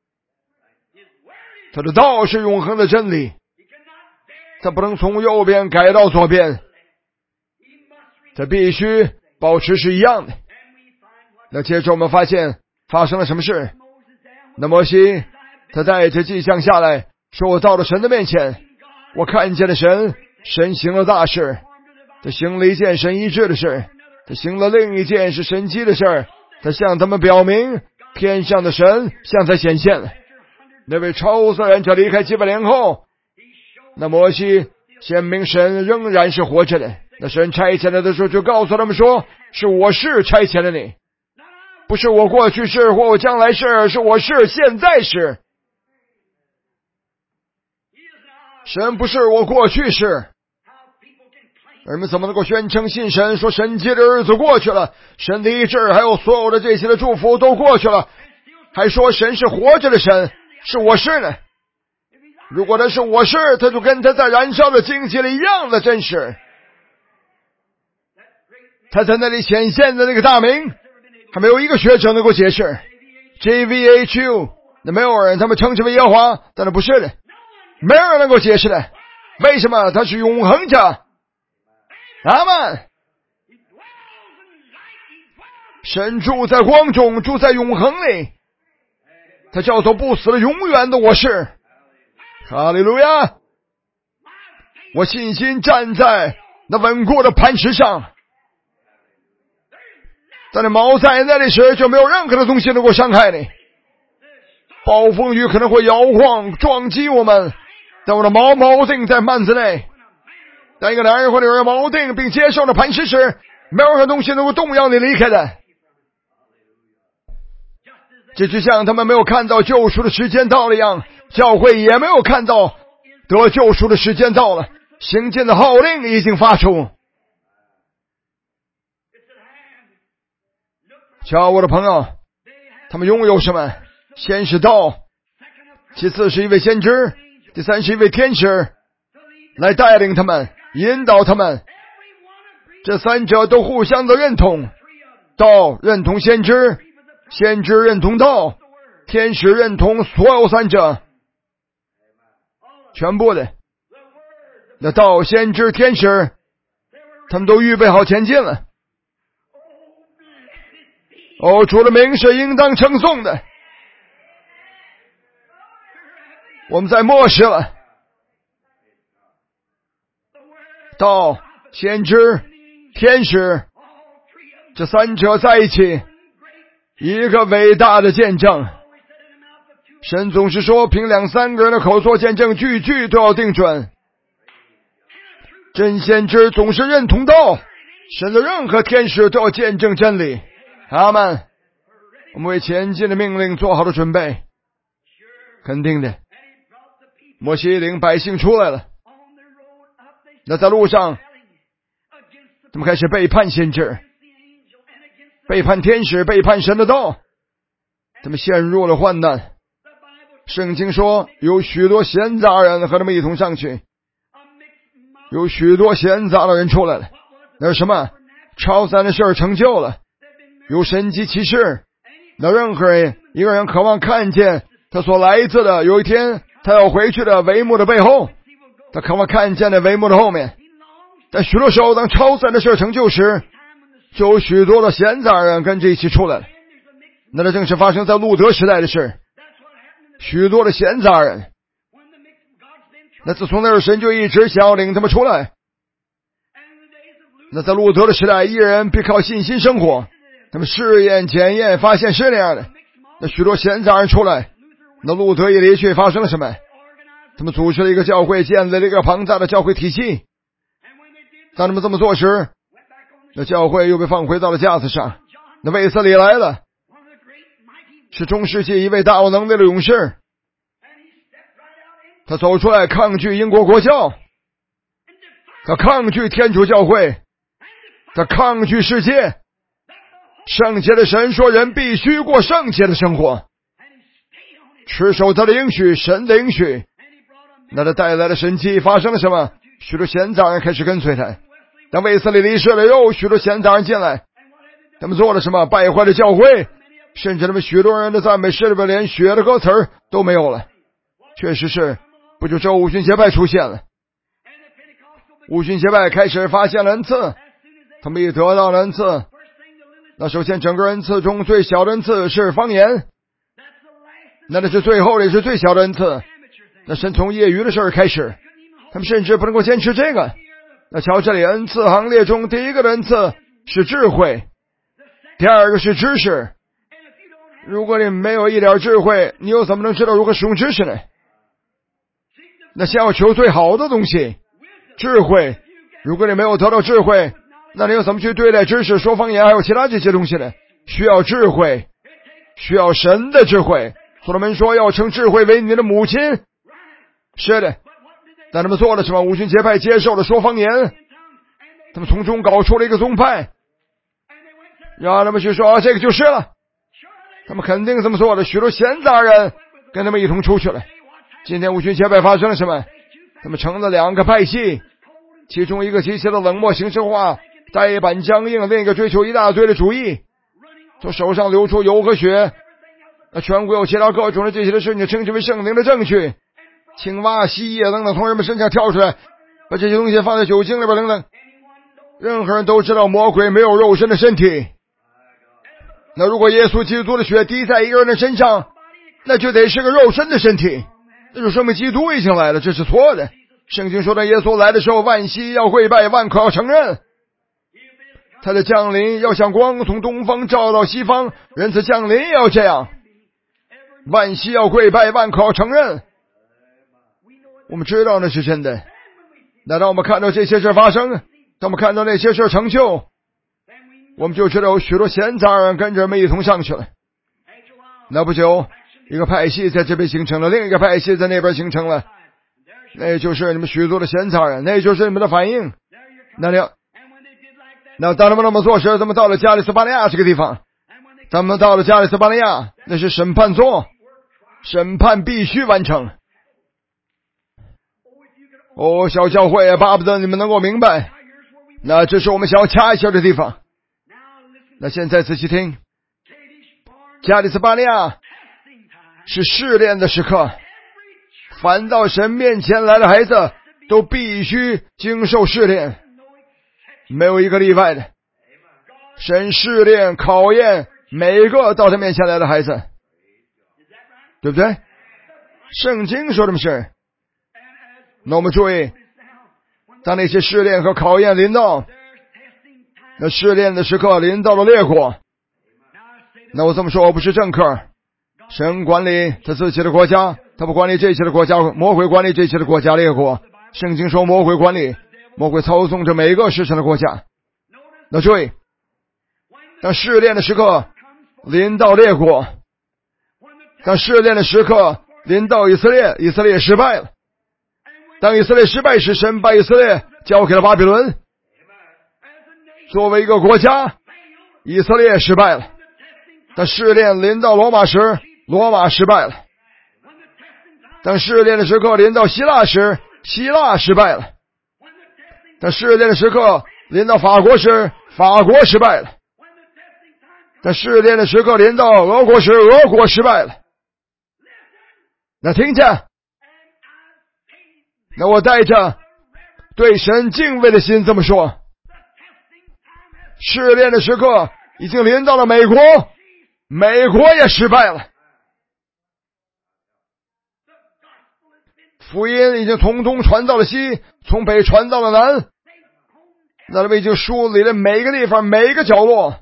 他的道是永恒的真理，他不能从右边改到左边，他必须保持是一样的。那接着我们发现发生了什么事？那摩西他带着迹象下来，说我到了神的面前，我看见了神，神行了大事，他行了一件神医治的事， 他行了另一件是神迹的事儿，他向他们表明天上的神向他显现了。那位超自然者离开700年后，那摩西显明神仍然是活着的。那神差遣了的时候就告诉他们说，是我是差遣了你，不是我过去是或我将来是，是我是现在是。神不是我过去是。人们怎么能够宣称信神，说神迹的日子过去了，神的医治还有所有的这些的祝福都过去了，还说神是活着的神，是我是呢？如果他是我是，他就跟他在燃烧的荆棘里一样的真实。他在那里显现的那个大名，还没有一个学者能够解释。JVHU 那没有人他们称之为耶和华，但那不是的，没有人能够解释的。为什么？他是永恒者。阿们。神住在光中，住在永恒里，他叫做不死的永远的我是。哈利路亚！我信心站在那稳固的磐石上，在那锚在那里时，就没有任何的东西能够伤害你。暴风雨可能会摇晃撞击我们，但我的锚定在幔子内。当一个男人或者有人锚定并接受了磐石时，没有任何东西能够动摇你离开的。这就像他们没有看到救赎的时间到了一样，教会也没有看到得救赎的时间到了，行进的号令已经发出。瞧我的朋友，他们拥有什么？先是道，其次是一位先知，第三是一位天使来带领他们，引导他们。这三者都互相的认同，道认同先知，先知认同道，天使认同所有三者，全部的。那道、先知、天使，他们都预备好前进了。哦，主的名是应当称颂的。我们在末世了，道、先知、天使，这三者在一起，一个伟大的见证。神总是说，凭2-3个人的口做见证，句句都要定准。真先知总是认同道，神的任何天使都要见证真理。阿们。我们为前进的命令做好了准备。肯定的，摩西领百姓出来了。那在路上，他们开始背叛先知，背叛天使，背叛神的道，他们陷入了患难。圣经说，有许多闲杂人和他们一同上去，有许多闲杂的人出来了。那是什么？超自然的事儿成就了，有神迹奇事。那任何人一个人渴望看见他所来自的，有一天他要回去的帷幕的背后，他渴望看见的帷幕的后面。但许多时候，当超自然的事成就时，就有许多的闲杂人跟着一起出来了。那这正是发生在路德时代的事，许多的闲杂人。那自从那时神就一直想要领他们出来。那在路德的时代，一人必靠信心生活，他们试验检验发现是那样的。那许多闲杂人出来，那路德一离去，发生了什么？他们组织了一个教会，建立了一个庞大的教会体系。当他们这么做时，那教会又被放回到了架子上。那卫斯理来了，是中世纪一位大有能力的勇士，他走出来抗拒英国国教，他抗拒天主教会，他抗拒世界。圣洁的神说，人必须过圣洁的生活，持守他的应许，神的应许。那他带来的神迹发生了什么？许多闲杂人开始跟随他。当卫斯理离世了，又许多闲杂人进来，他们做了什么？败坏了教会，甚至他们许多人的赞美诗里边连血的歌词都没有了。确实是，不久之后五旬节派出现了。五旬节派开始发现了恩赐，他们一得到了恩赐，那首先整个恩赐中最小的恩赐是方言，那是最后的也是最小的恩赐。那神从业余的事儿开始，他们甚至不能够坚持这个。那瞧这里恩赐行列中第一个的恩赐是智慧，第二个是知识。如果你没有一点智慧，你又怎么能知道如何使用知识呢？那先要求最好的东西，智慧。如果你没有得到智慧，那你又怎么去对待知识、说方言还有其他这些东西呢？需要智慧，需要神的智慧。所罗门说要称智慧为你的母亲。是的，但他们做了什么？五旬节派接受了说方言，他们从中搞出了一个宗派，让他们去说这个就是了。他们肯定这么做的。许多闲杂人跟他们一同出去了。今天五旬节派发生了什么？他们成了两个派系，其中一个极其的冷漠形式化，呆板僵硬，另一个追求一大堆的主义，从手上流出油和血，全国有其他各种的这些的事情称之为圣灵的证据，青蛙、蜥蜴等等从人们身上跳出来，把这些东西放在酒精里边等等。任何人都知道魔鬼没有肉身的身体，那如果耶稣基督的血滴在一个人的身上，那就得是个肉身的身体，那就说明基督已经来了，这是错的。圣经说的耶稣来的时候，万膝要跪拜，万口要承认。他的降临要像光从东方照到西方，人子降临也要这样，万膝要跪拜，万口要承认。我们知道那是真的。那当我们看到这些事发生，当我们看到那些事成就，我们就知道有许多闲杂人跟着我们一同上去了。那不久，一个派系在这边形成了，另一个派系在那边形成了，那就是你们许多的闲杂人，那就是你们的反应。那当他们那么做时，他们到了加利斯巴尼亚这个地方，他们到了加利斯巴尼亚，那是审判座，审判必须完成。小教会巴不得你们能够明白，那这是我们想要掐一下的地方。那现在仔细听，加利斯巴尼亚是试炼的时刻，凡到神面前来的孩子都必须经受试炼，没有一个例外的。神试炼考验每一个到他面前来的孩子，对不对？圣经说这么事。那我们注意，当那些试炼和考验临到，那试炼的时刻临到了列国。那我这么说，我不是政客，神管理他自己的国家，他不管理这些的国家，魔鬼管理这些的国家列国。圣经说魔鬼管理，魔鬼操纵着每一个世上的国家。那注意，当试炼的时刻临到列国，当试炼的时刻临到以色列，以色列失败了。当以色列失败时，神把以色列交给了巴比伦。作为一个国家，以色列失败了。当试炼临到罗马时，罗马失败了。当试炼的时刻临到希腊时，希腊失败了。当试炼的时刻临到法国时，法国失败了。当试炼的时刻临到俄国时，俄国失败了。那听见？那我带着对神敬畏的心这么说，试炼的时刻已经临到了美国，美国也失败了。福音已经从东传到了西，从北传到了南，那他们已经梳理了每一个地方，每一个角落。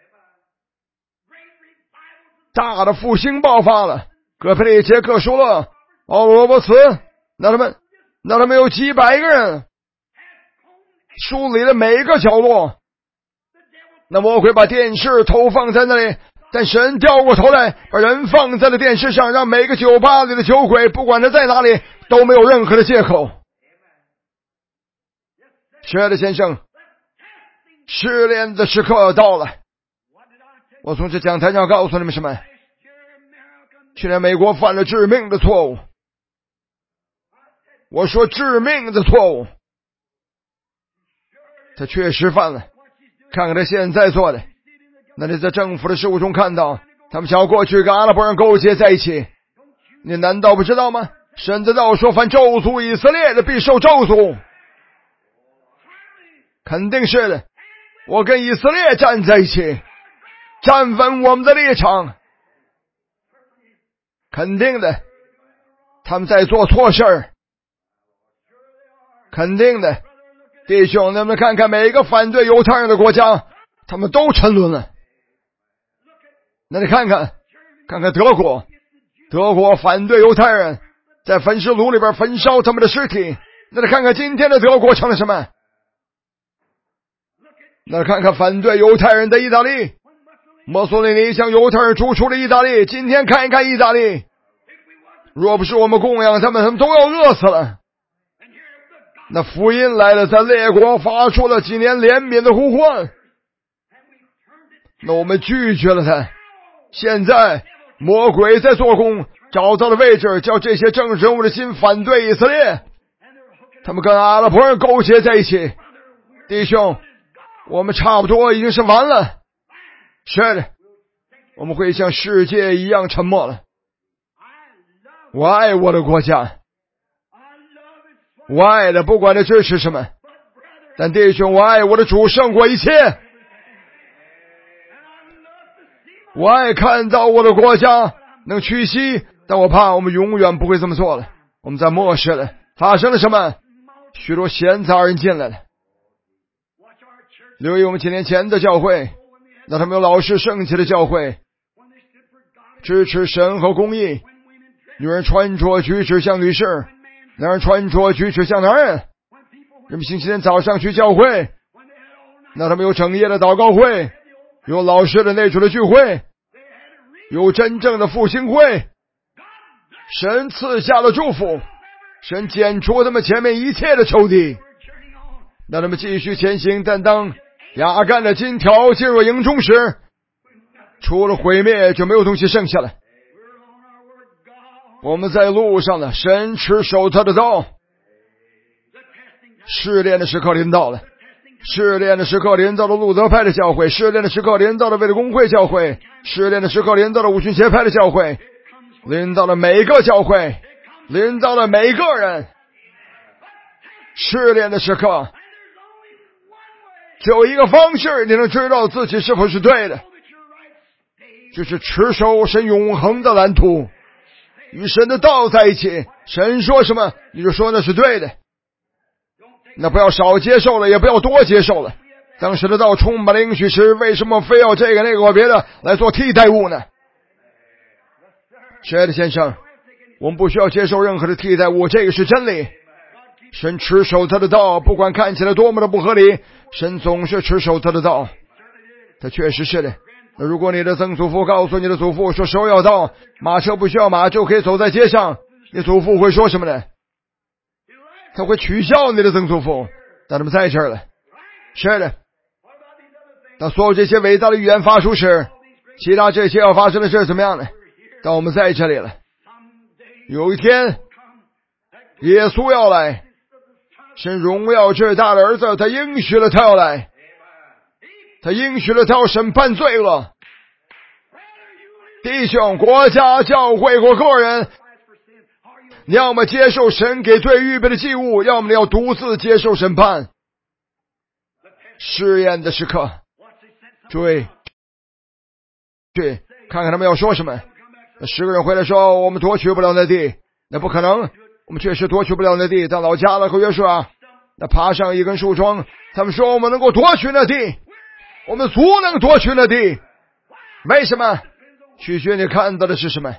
大的复兴爆发了，葛培利、杰克、舒勒、奥罗伯茨，那他们有几百个人梳理了每一个角落。那魔鬼把电视投放在那里，但神掉过头来把人放在了电视上，让每个酒吧里的酒鬼不管他在哪里都没有任何的借口。亲爱的先生，试炼的时刻到了。我从这讲台上告诉你们什么？去年美国犯了致命的错误。我说致命的错误，他确实犯了。看看他现在做的，那你在政府的事务中看到他们想要过去跟阿拉伯人勾结在一起，你难道不知道吗？神的道说，凡咒诅以色列的必受咒诅。肯定是的，我跟以色列站在一起，站稳我们的立场。肯定的，他们在做错事儿。肯定的，弟兄，你们看看每个反对犹太人的国家他们都沉沦了。那你看看德国反对犹太人，在焚尸炉里边焚烧他们的尸体。那你看看今天的德国成了什么？那看看反对犹太人的意大利，墨索里尼向犹太人逐出了意大利。今天看一看意大利，若不是我们供养他们都要饿死了。那福音来了，在列国发出了几年怜悯的呼唤，那我们拒绝了他。现在魔鬼在做工，找到了位置，叫这些政治人物的心反对以色列，他们跟阿拉伯人勾结在一起。弟兄，我们差不多已经是完了。是的，我们会像世界一样沉默了。我爱我的国家，我爱的不管它支持什么，但弟兄，我爱我的主胜过一切。我爱看到我的国家能屈膝，但我怕我们永远不会这么做了。我们在末世了，发生了什么？许多闲杂人进来了。留意我们几年前的教会，那他们有老师升起的教会，支持神和公义。女人穿着举止像女士，男人穿着举止像男人。人们星期天早上去教会，那他们有整夜的祷告会，有老师的内主的聚会，有真正的复兴会。神赐下了祝福，神剪除他们前面一切的仇敌，让他们继续前行。但当亚干的金条进入营中时，除了毁灭就没有东西剩下了。我们在路上了，神持守他的刀。试炼的时刻临到了，试炼的时刻临到了路德派的教会，试炼的时刻临到了为了公会教会，试炼的时刻临到了五旬节派的教会，临到了每个教会，临到了每个人。试炼的时刻只有一个方式，你能知道自己是否是对的，就是持守神永恒的蓝图，与神的道在一起。神说什么你就说那是对的，那不要少接受了，也不要多接受了。当神的道充满了应许时，为什么非要这个那个或别的来做替代物呢？亲爱的先生，我们不需要接受任何的替代物，这个是真理。神持守他的道，不管看起来多么的不合理，神总是持守他的道。他确实是的。那如果你的曾祖父告诉你的祖父说时候要到，马车不需要马就可以走在街上，你祖父会说什么呢？他会取笑你的曾祖父，但他们在这儿了。是的，当所有这些伟大的预言发出时，其他这些要发生的事怎么样呢？当我们在这里了，有一天耶稣要来，神荣耀至大的儿子，他应许了他要来，他应许了他要审判罪恶。弟兄，国家、教会或个人，你要么接受神给罪预备的祭物，要么你要独自接受审判。试验的时刻，注意看看他们要说什么。那10个人回来说我们夺取不了那地，那不可能，我们确实夺取不了那地。但老迦勒和约书亚那爬上一根树桩，他们说我们能够夺取那地，我们足能夺取那地。为什么？取决你看到的是什么。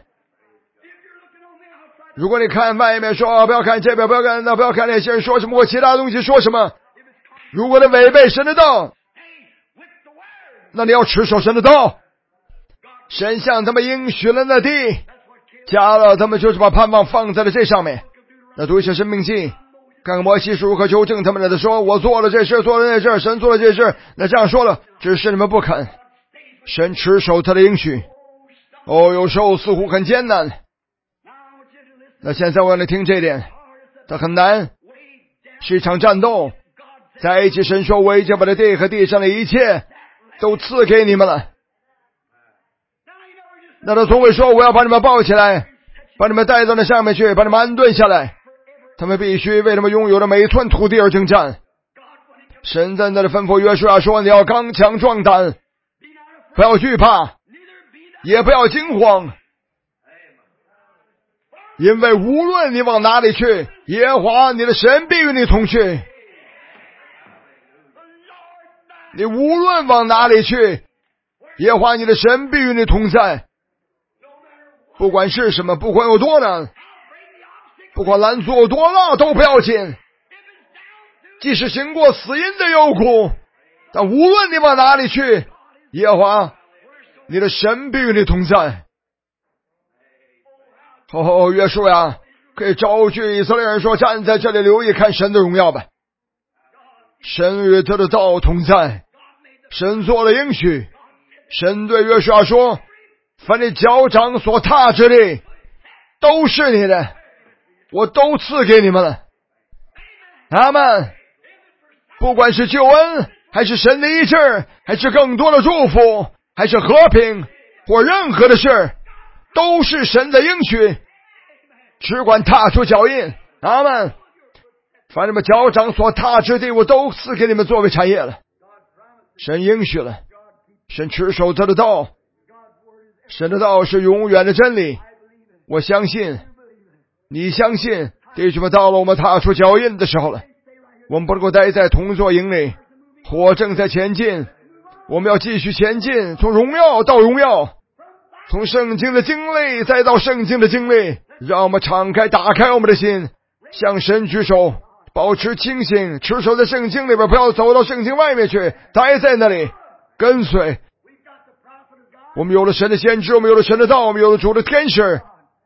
如果你看外面说不要看这边，不要看那，不要看那些人说什么或其他东西说什么，如果他违背神的道，那你要持守神的道。神向他们应许了那地，加了他们就是把盼望放在了这上面。那读一下申命记，看看摩西是如何纠正他们的，说我做了这事，做了那事，神做了这事，那这样说了，只是你们不肯。神持守他的应许。有时候似乎很艰难，那现在我要来听这一点，它很难，是一场战斗。在一起神说我已经把这地和地上的一切都赐给你们了。那他从未说我要把你们抱起来，把你们带到那上面去，把你们安顿下来。他们必须为他们拥有的每一寸土地而征战。神在那里吩咐约书亚说，你要刚强壮胆，不要惧怕，也不要惊慌，因为无论你往哪里去，耶和华你的神必与你同去。 你无论往哪里去，耶和华你的神必与你同在。不管是什么，不管有多难，不管拦阻有多大，都不要紧。即使行过死荫的幽谷，但无论你往哪里去，耶和华你的神必与你同在。约书亚可以招聚以色列人说，站在这里留意看神的荣耀吧。神与他的道同在，神做了应许。神对约书亚说，凡你脚掌所踏之地都是你的，我都赐给你们了。阿们。不管是救恩，还是神的医治，还是更多的祝福，还是和平，或任何的事，都是神的应许，只管踏出脚印。阿们。凡你们脚掌所踏之地，我都赐给你们作为产业了。神应许了，神持守他的道，神的道是永远的真理。我相信，你相信，弟兄们，到了我们踏出脚印的时候了。我们不能够待在同座营里，火正在前进，我们要继续前进，从荣耀到荣耀，从圣经的经历再到圣经的经历。让我们敞开打开我们的心，向神举手，保持清醒，持守在圣经里边，不要走到圣经外面去，待在那里跟随。我们有了神的先知，我们有了神的道，我们有了主的天使，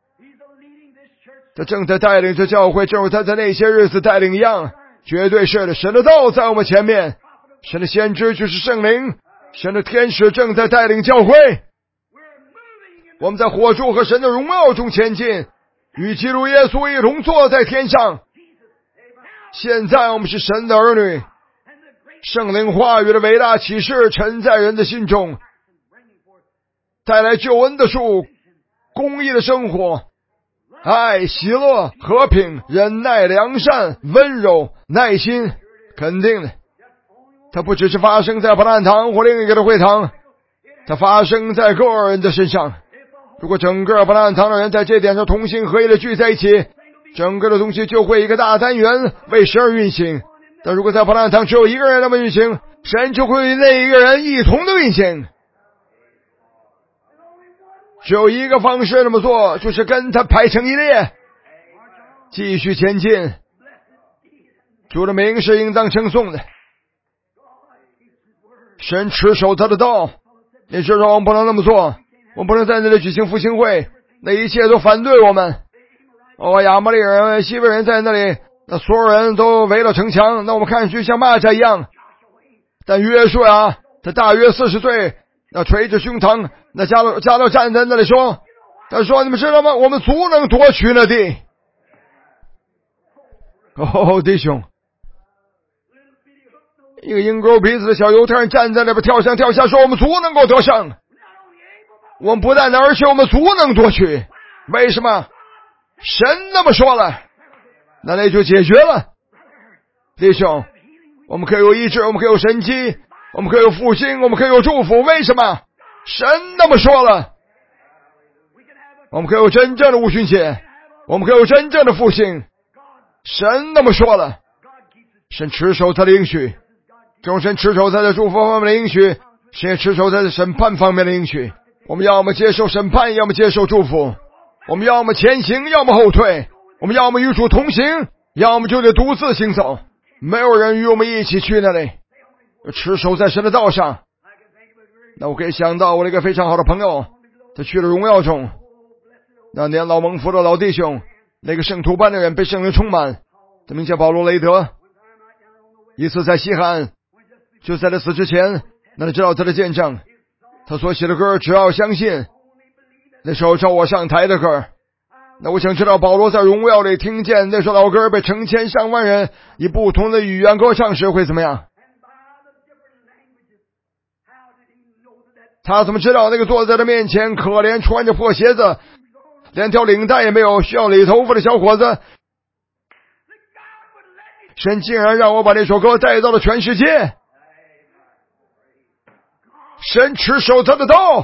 他正在带领着教会，正如他在那些日子带领一样。绝对是的，神的道在我们前面，神的先知就是圣灵，神的天使正在带领教会。我们在火柱和神的荣耀中前进，与基督耶稣一同坐在天上。现在我们是神的儿女，圣灵话语的伟大启示沉在人的心中，带来救恩的树，公义的生活，爱、喜乐、和平、忍耐、良善、温柔、耐心。肯定的，它不只是发生在普兰堂或另一个的会堂，它发生在个人的身上。如果整个普兰堂的人在这点上同心合一的聚在一起，整个的东西就会一个大单元为神而运行。但如果在普兰堂只有一个人那么运行，神就会与那一个人一同的运行。只有一个方式那么做，就是跟他排成一列，继续前进。主的名是应当称颂的。神持守他的道，也是说我们不能那么做，我们不能在那里举行复兴会，那一切都反对我们。亚摩利人、西北人在那里，那所有人都围了城墙，那我们看上去像蚂蚱一样。但约书亚他大约40岁，那捶着胸膛，那加勒站在那里说，他说，你们知道吗？我们足能夺取那地。弟兄，一个鹰钩鼻子的小犹太人站在那边跳上跳下，说我们足能够得胜。我们不但能，而且我们足能夺取。为什么？神那么说了，那就解决了。弟兄，我们可以有医治，我们可以有神迹，我们可以有复兴，我们可以有祝福。为什么？神那么说了。我们可以有真正的五旬节，我们可以有真正的复兴。神那么说了。神持守他的应许，众神持守他的祝福方面的应许，神也持守他的审判方面的应许。我们要么接受审判，要么接受祝福。我们要么前行，要么后退。我们要么与主同行，要么就得独自行走。没有人与我们一起去那里，持守在神的道上。那我可以想到我那个非常好的朋友，他去了荣耀中。那年老蒙福的老弟兄，那个圣徒般的人，被圣灵充满，他名叫保罗雷德。一次在西海岸，就在他死之前，那你知道他的见证，他所写的歌只要相信，那时候召我上台的歌。那我想知道保罗在荣耀里听见那首老歌被成千上万人以不同的语言歌唱时会怎么样。他怎么知道那个坐在他面前可怜穿着破鞋子连条领带也没有需要理头发的小伙子，神竟然让我把这首歌带到了全世界。神持守他的道，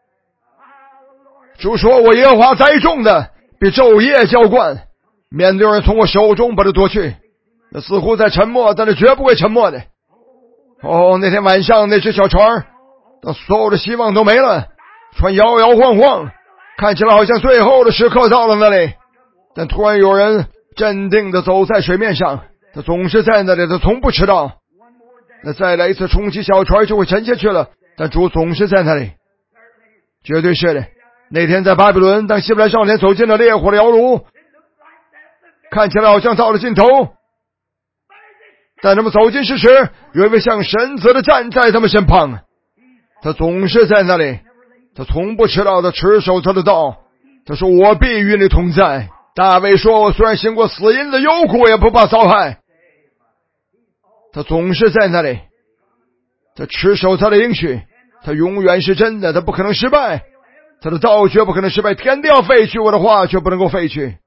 主说我耶和华栽种的比昼夜浇灌，免得有人从我手中把它夺去。那似乎在沉默，但是绝不会沉默的。 那天晚上那只小船，所有的希望都没了，船摇摇晃晃，看起来好像最后的时刻到了那里。但突然有人镇定地走在水面上，他总是在那里，他从不迟到。那再来一次冲击小船就会沉下去了，但主总是在那里。绝对是的。那天在巴比伦，当希伯来少年走进了烈火的窑炉，看起来好像到了尽头，但他们走近时，有一位像神子的站在他们身旁，他总是在那里，他从不迟到，他持守他的道，他说我必与你同在。大卫说，我虽然行过死荫的幽谷，也不怕遭害。他总是在那里，他持守他的应许，他永远是真的，他不可能失败，他的道绝不可能失败。天地要废去，我的话却不能够废去。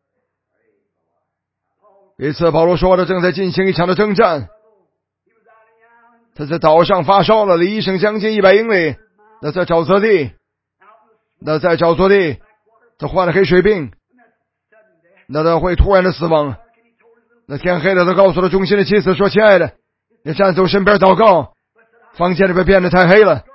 一次保罗说，他正在进行一场的征战，他在岛上发烧了，离医生将近100英里。那在沼泽地，他患了黑水病，那他会突然的死亡。那天黑了，他告诉了忠心的妻子说，亲爱的，你站在我身边祷告，房间里边变得太黑了。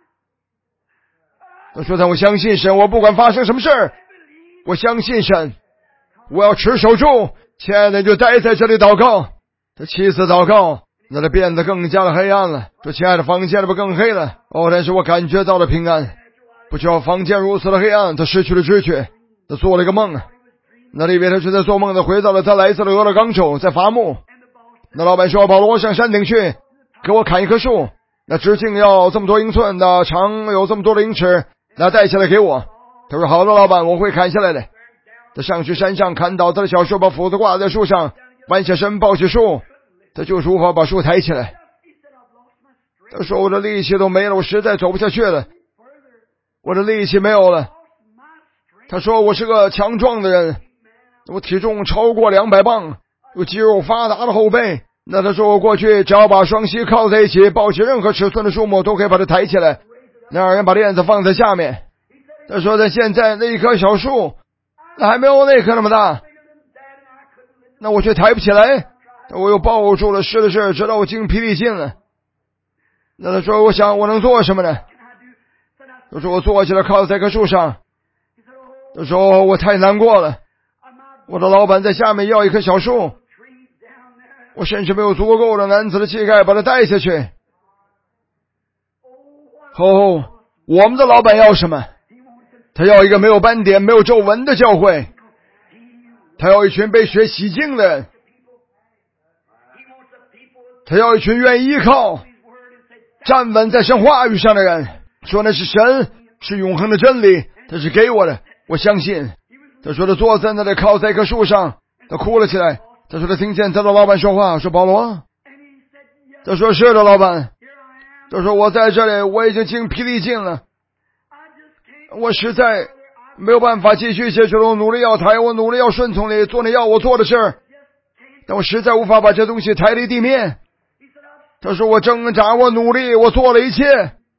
他说，但我相信神，我不管发生什么事儿，我相信神，我要持守住。亲爱的，你就待在这里祷告。他妻子祷告，那他变得更加的黑暗了。说，亲爱的，房间里边更黑了。但是我感觉到了平安。不知道房间如此的黑暗，他失去了知觉，他做了一个梦。那里边他是在做梦的，回到了他来自了俄勒冈州，在伐木。那老板说，保罗上山顶去给我砍一棵树，那直径要这么多英寸，那长有这么多的英尺，那带下来给我。他说，好的老板，我会砍下来的。他上去山上砍倒他的小树，把斧子挂在树上，弯下身抱起树，他就是无法把树抬起来。他说，我的力气都没了，我实在走不下去了，我的力气没有了。他说，我是个强壮的人，我体重超过200磅，有肌肉发达的后背。那他说，我过去只要把双膝靠在一起，抱起任何尺寸的树木都可以把它抬起来。那让人把链子放在下面。他说，在现在那一棵小树，那还没有那棵那么大，那我却抬不起来。我又抱住了，试了试，直到我精疲力尽了。那他说，我想我能做什么呢？他说，我坐起来靠在棵树上。他说，我太难过了，我的老板在下面要一棵小树，我甚至没有足够的男子的气概把它带下去。我们的老板要什么？他要一个没有斑点没有皱纹的教会，他要一群被血洗净的人，他要一群愿意依靠站稳在神话语上的人，说那是神，是永恒的真理，他是给我的，我相信。他说他坐在那里靠在一棵树上，他哭了起来。他说他听见他的老板说话，说保罗。他说是的老板。他说我在这里，我已经精疲力尽了，我实在没有办法继续下去了，我努力要抬，我努力要顺从你做你要我做的事，但我实在无法把这东西抬离地面。他说我挣扎，我努力，我做了一切。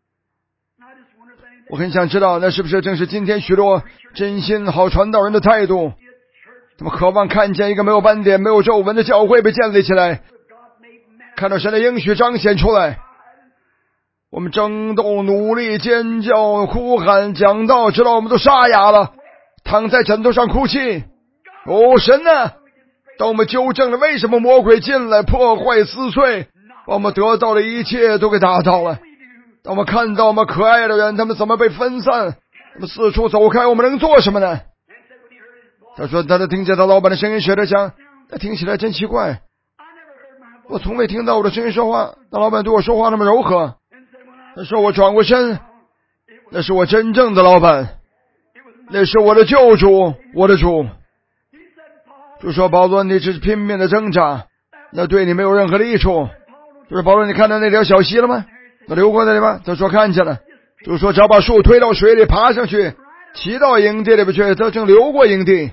我很想知道，那是不是正是今天许多真心好传道人的态度？他们渴望看见一个没有斑点没有皱纹的教会被建立起来，看到神的应许彰显出来。我们争斗努力尖叫哭喊讲道，直到我们都沙哑了，躺在枕头上哭泣。神啊，当我们纠正了为什么魔鬼进来破坏撕碎，把我们得到的一切都给打倒了。当我们看到我们可爱的人他们怎么被分散，他们四处走开，我们能做什么呢？他说他听见他老板的声音学着讲，那听起来真奇怪，我从未听到我的声音说话，那老板对我说话那么柔和。他说我转过身，那是我真正的老板，那是我的救主，我的主。就说保罗，你只是拼命的挣扎，那对你没有任何的益处。就是保罗，你看到那条小溪了吗？那流过那里吗？他说看见了。就说只要把树推到水里，爬上去，骑到营地里边去，他正流过营地。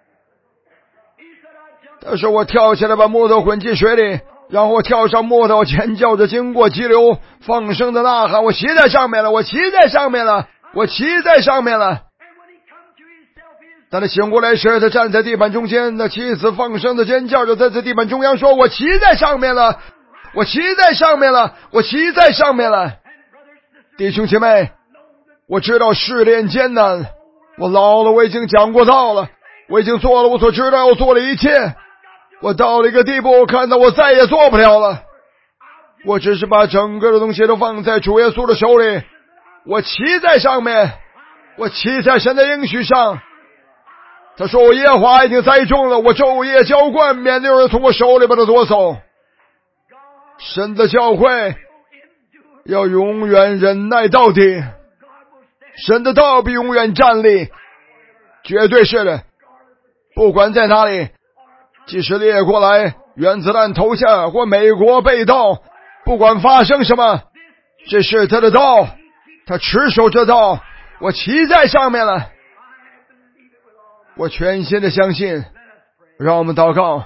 他说我跳起来把木头混进水里，然后我跳上木头，尖叫着经过激流，放声的呐喊，我骑在上面了，我骑在上面了，我骑在上面了。当他醒过来时，他站在地板中间，那妻子放声的尖叫着在这地板中央说，我骑在上面了， 我骑在上面了，我骑在上面了。弟兄姐妹，我知道试炼艰难，我老了，我已经讲过道了，我已经做了我所知道要做的一切，我到了一个地步，我看到我再也做不了了。我只是把整个的东西都放在主耶稣的手里，我骑在上面，我骑在神的应许上。他说我耶和华已经栽种了，我昼夜浇灌，免得有人从我手里把它夺走。神的教会要永远忍耐到底，神的道必永远站立，绝对是的。不管在哪里，即使列国来，原子弹投下，或美国被盗，不管发生什么，这是他的道，他持守这道，我骑在上面了，我全心的相信。让我们祷告。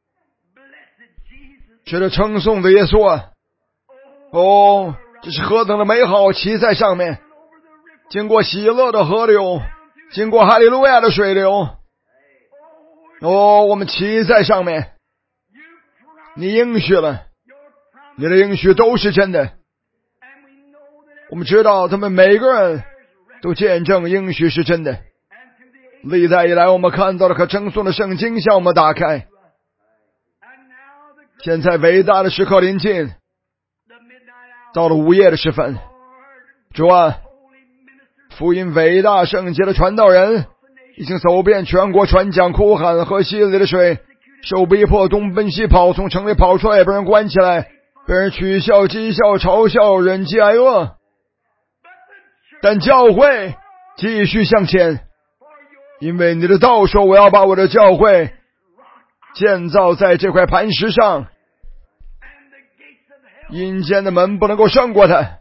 是的，称颂的耶稣啊，哦，这是何等的美好，骑在上面，经过喜乐的河流，经过哈利路亚的水流，哦，我们骑在上面。你应许了，你的应许都是真的。我们知道他们每个人都见证应许是真的。历代以来我们看到了可称颂的圣经向我们打开，现在伟大的时刻临近，到了午夜的时分，主啊，福音伟大圣洁的传道人已经走遍全国，传讲哭喊，喝溪里的水，受逼迫，东奔西跑，从城里跑出来，被人关起来，被人取笑讥笑嘲笑，忍饥挨饿。但教会继续向前，因为你的道说，我要把我的教会建造在这块磐石上，阴间的门不能够胜过它。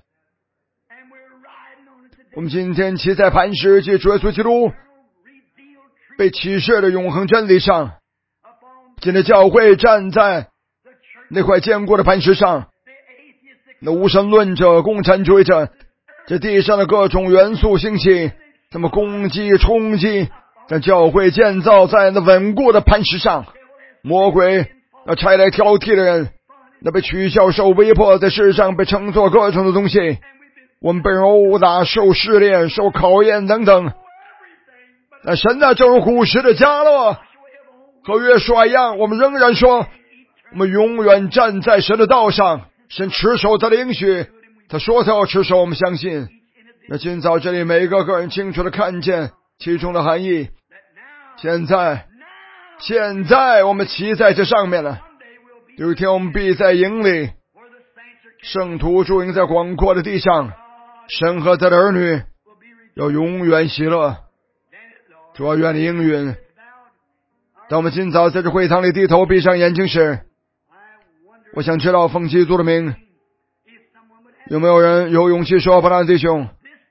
我们今天骑在磐石，即主耶稣基督被启示的永恒真理上，今天教会站在那块坚固的磐石上，那无神论者、共产主义者，这地上的各种元素兴起，怎么攻击冲击，但教会建造在那稳固的磐石上。魔鬼那差来挑剔的人，那被取笑受威迫，在世上被称作各种的东西，我们被人殴打，受试炼，受考验等等。那神呢，正如古时的迦勒和约书亚一样，我们仍然说，我们永远站在神的道上，神持守他的应许，他说他要持守，我们相信。那今早这里每一个个人清楚的看见其中的含义。现在我们骑在这上面了，有一天我们必在营里，圣徒驻营在广阔的地上，神和他的儿女要永远喜乐。主要愿你应允。当我们今早在这会堂里低头闭上眼睛时，我想知道奉基督的名，有没有人有勇气说，巴拿弟兄，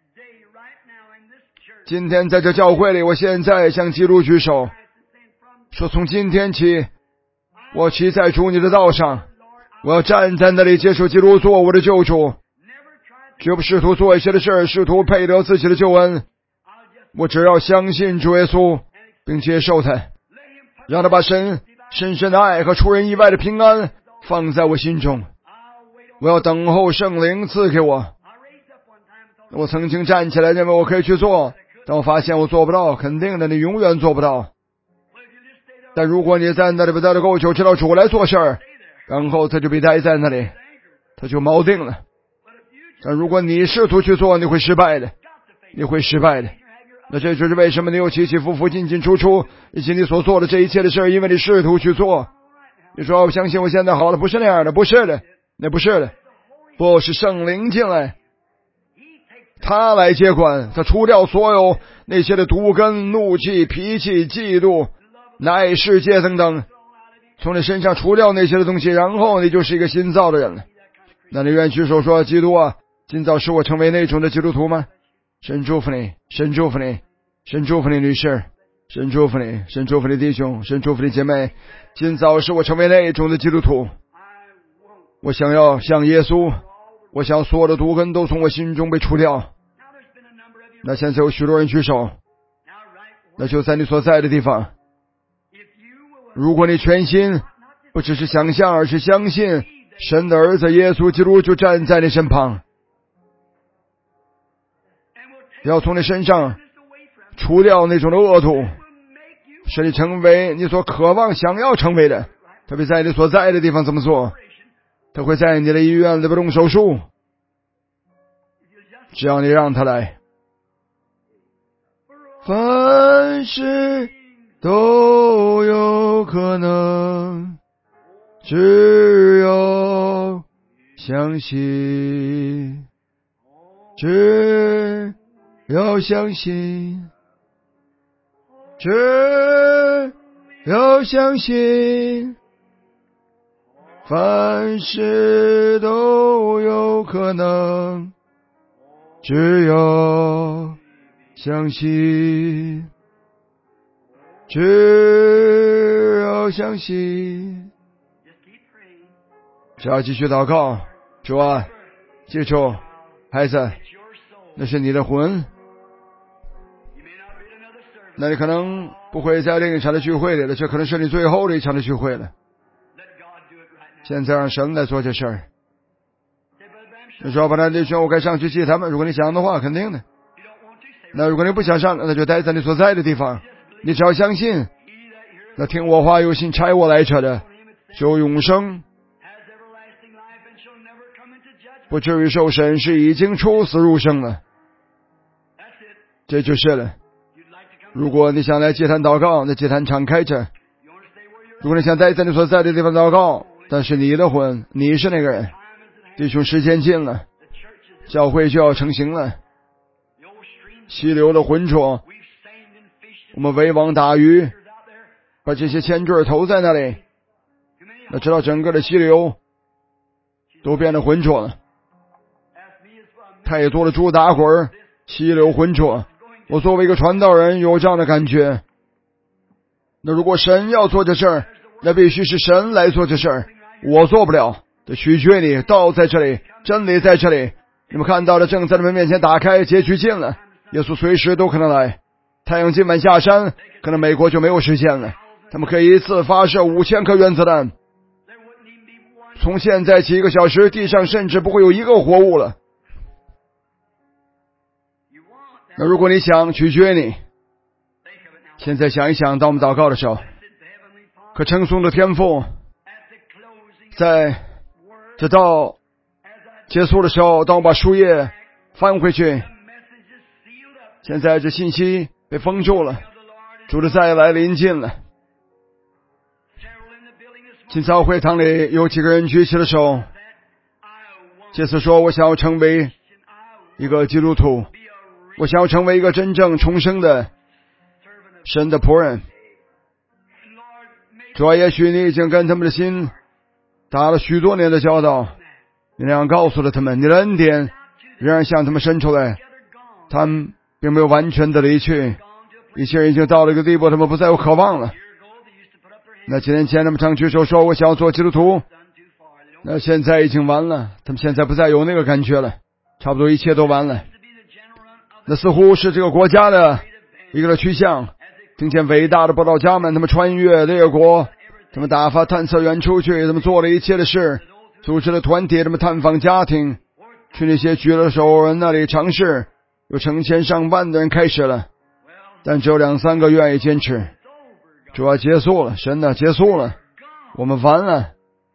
今天在这教会里，我现在向基督举手，说从今天起，我骑在主你的道上，我要站在那里接受基督做我的救主，绝不试图做一些的事，试图配得自己的救恩。我只要相信主耶稣，并接受他，让他把神深深的爱和出人意外的平安放在我心中。我要等候圣灵赐给我。我曾经站起来认为我可以去做，但我发现我做不到，肯定的，你永远做不到。但如果你在那里不待得够久，知道主来做事儿，然后他就被待在那里，他就锚定了。但如果你试图去做，你会失败的，你会失败的。那这就是为什么你有起起伏伏、进进出出，以及你所做的这一切的事，因为你试图去做。你说我相信我现在好了，不是那样的，不是的，那不是的，不是圣灵进来，他来接管，他除掉所有那些的毒根、怒气、脾气、嫉妒、乃世界等等，从你身上除掉那些的东西，然后你就是一个新造的人了。那你愿举手说，基督啊，今早使我成为那种的基督徒吗？神祝福你，神祝福你，神祝福你女士，神祝福你，神祝福你弟兄，神祝福你姐妹，今早使我成为那种的基督徒。我想要像耶稣，我想所有的毒根都从我心中被除掉。那现在有许多人举手，那就在你所在的地方，如果你全心不只是想象，而是相信神的儿子耶稣基督就站在你身旁，要从你身上除掉那种的恶毒，使你成为你所渴望想要成为的。特别在你所在的地方这么做，他会在你的医院里边动手术，只要你让他来。凡事都有可能，只有相信，只要相信，只要相信，凡事都有可能，只要相信，只要相信。只要继续祷告，主啊，记住，孩子，那是你的魂。那你可能不会在另一场的聚会里了，这可能是你最后的一场的聚会了。现在让神来做这事儿。你说把他弟兄我该上去接他们，如果你想的话，肯定的。那如果你不想上，那就待在你所在的地方。你只要相信，那听我话有心差我来者的，就永生，不至于受审，是已经出死入生了。这就是了。如果你想来祭坛祷告，那祭坛敞开着。如果你想待在你所在的地方祷告，但是你的魂，你是那个人。弟兄，时间近了，教会就要成型了。溪流的浑浊，我们围网打鱼，把这些铅坠投在那里，那直到整个的溪流都变得浑浊了。太多的猪打滚，溪流浑浊。我作为一个传道人有这样的感觉。那如果神要做这事儿，那必须是神来做这事儿，我做不了，这取决你。道在这里，真理在这里，你们看到的正在你们面前打开，结局近了，耶稣随时都可能来。太阳今晚下山，可能美国就没有时间了，他们可以一次发射5000颗原子弹，从现在起1个小时，地上甚至不会有一个活物了。那如果你想，取决你。现在想一想，当我们祷告的时候，可称颂的天父，在这到结束的时候，当我把书页翻回去，现在这信息被封住了，主的再来临近了。今早会堂里有几个人举起了手，这次说我想要成为一个基督徒，我想要成为一个真正重生的神的仆人。主啊，也许你已经跟他们的心打了许多年的交道，你那样告诉了他们，你的恩典仍然向他们伸出来，他们并没有完全的离去，一些人已经到了一个地步，他们不再有渴望了。那几年前他们常举手说我想要做基督徒，那现在已经完了，他们现在不再有那个感觉了，差不多一切都完了。那似乎是这个国家的一个趋向。听见伟大的布道家们，他们穿越列国，他们打发探测员出去，他们做了一切的事，组织了团体，他们探访家庭，去那些举了手人那里尝试，有成千上万的人开始了，但只有2-3个愿意坚持。主要结束了，神啊，结束了，我们完了。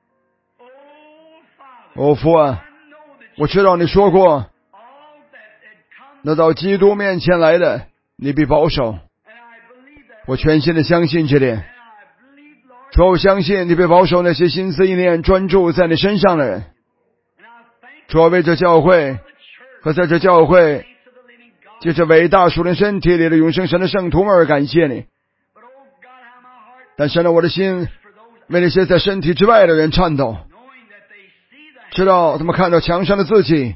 哦，父啊，我知道你说过，那到基督面前来的，你必保守。我全心的相信这点。主，我相信你必保守那些心思意念专注在你身上的人。主，为这教会和在这教会借着伟大属灵身体里的永生神的圣徒们而感谢你。但是呢，我的心为那些在身体之外的人颤抖，知道他们看到墙上的自己，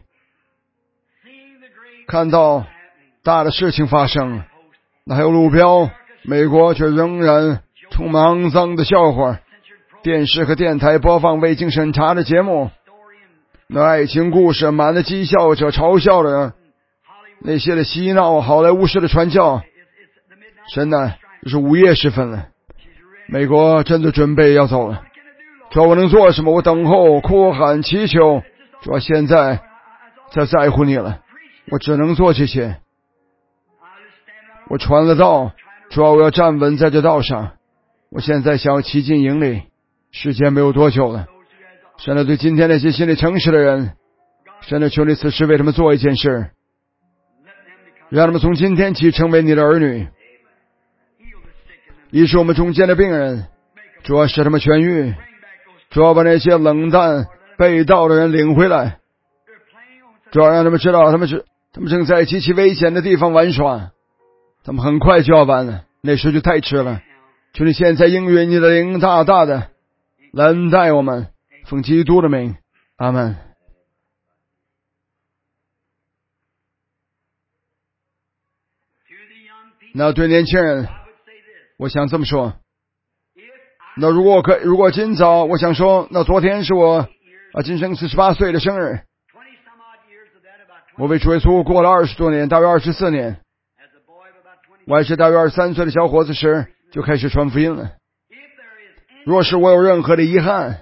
看到大的事情发生，那还有路标，美国却仍然充满肮脏的笑话，电视和电台播放未经审查的节目，那爱情故事满了讥笑者嘲笑的人，那些的嬉闹好莱坞式的传教。神啊，这是午夜时分了，美国真的准备要走了。 主要我能做什么？我等候、哭喊、祈求。主要现在在乎你了，我只能做这些。我传了道，主要我要站稳在这道上。我现在想要骑进营里，时间没有多久了。神啊，对今天那些心里诚实的人，神啊，求你此时为他们做一件事，让他们从今天起成为你的儿女。医治我们中间的病人，主要使他们痊愈，主要把那些冷淡被盗的人领回来，主要让他们知道他们正在极其危险的地方玩耍，他们很快就要完了，那时就太迟了。求你现在应允你的灵大大的来恩待我们，奉基督的名，阿们。那对年轻人，我想这么说，那如果今早我想说，那昨天是我今生48岁的生日，我为主耶稣过了20多年，大约24年。我还是大约23岁的小伙子时就开始传福音了。若是我有任何的遗憾，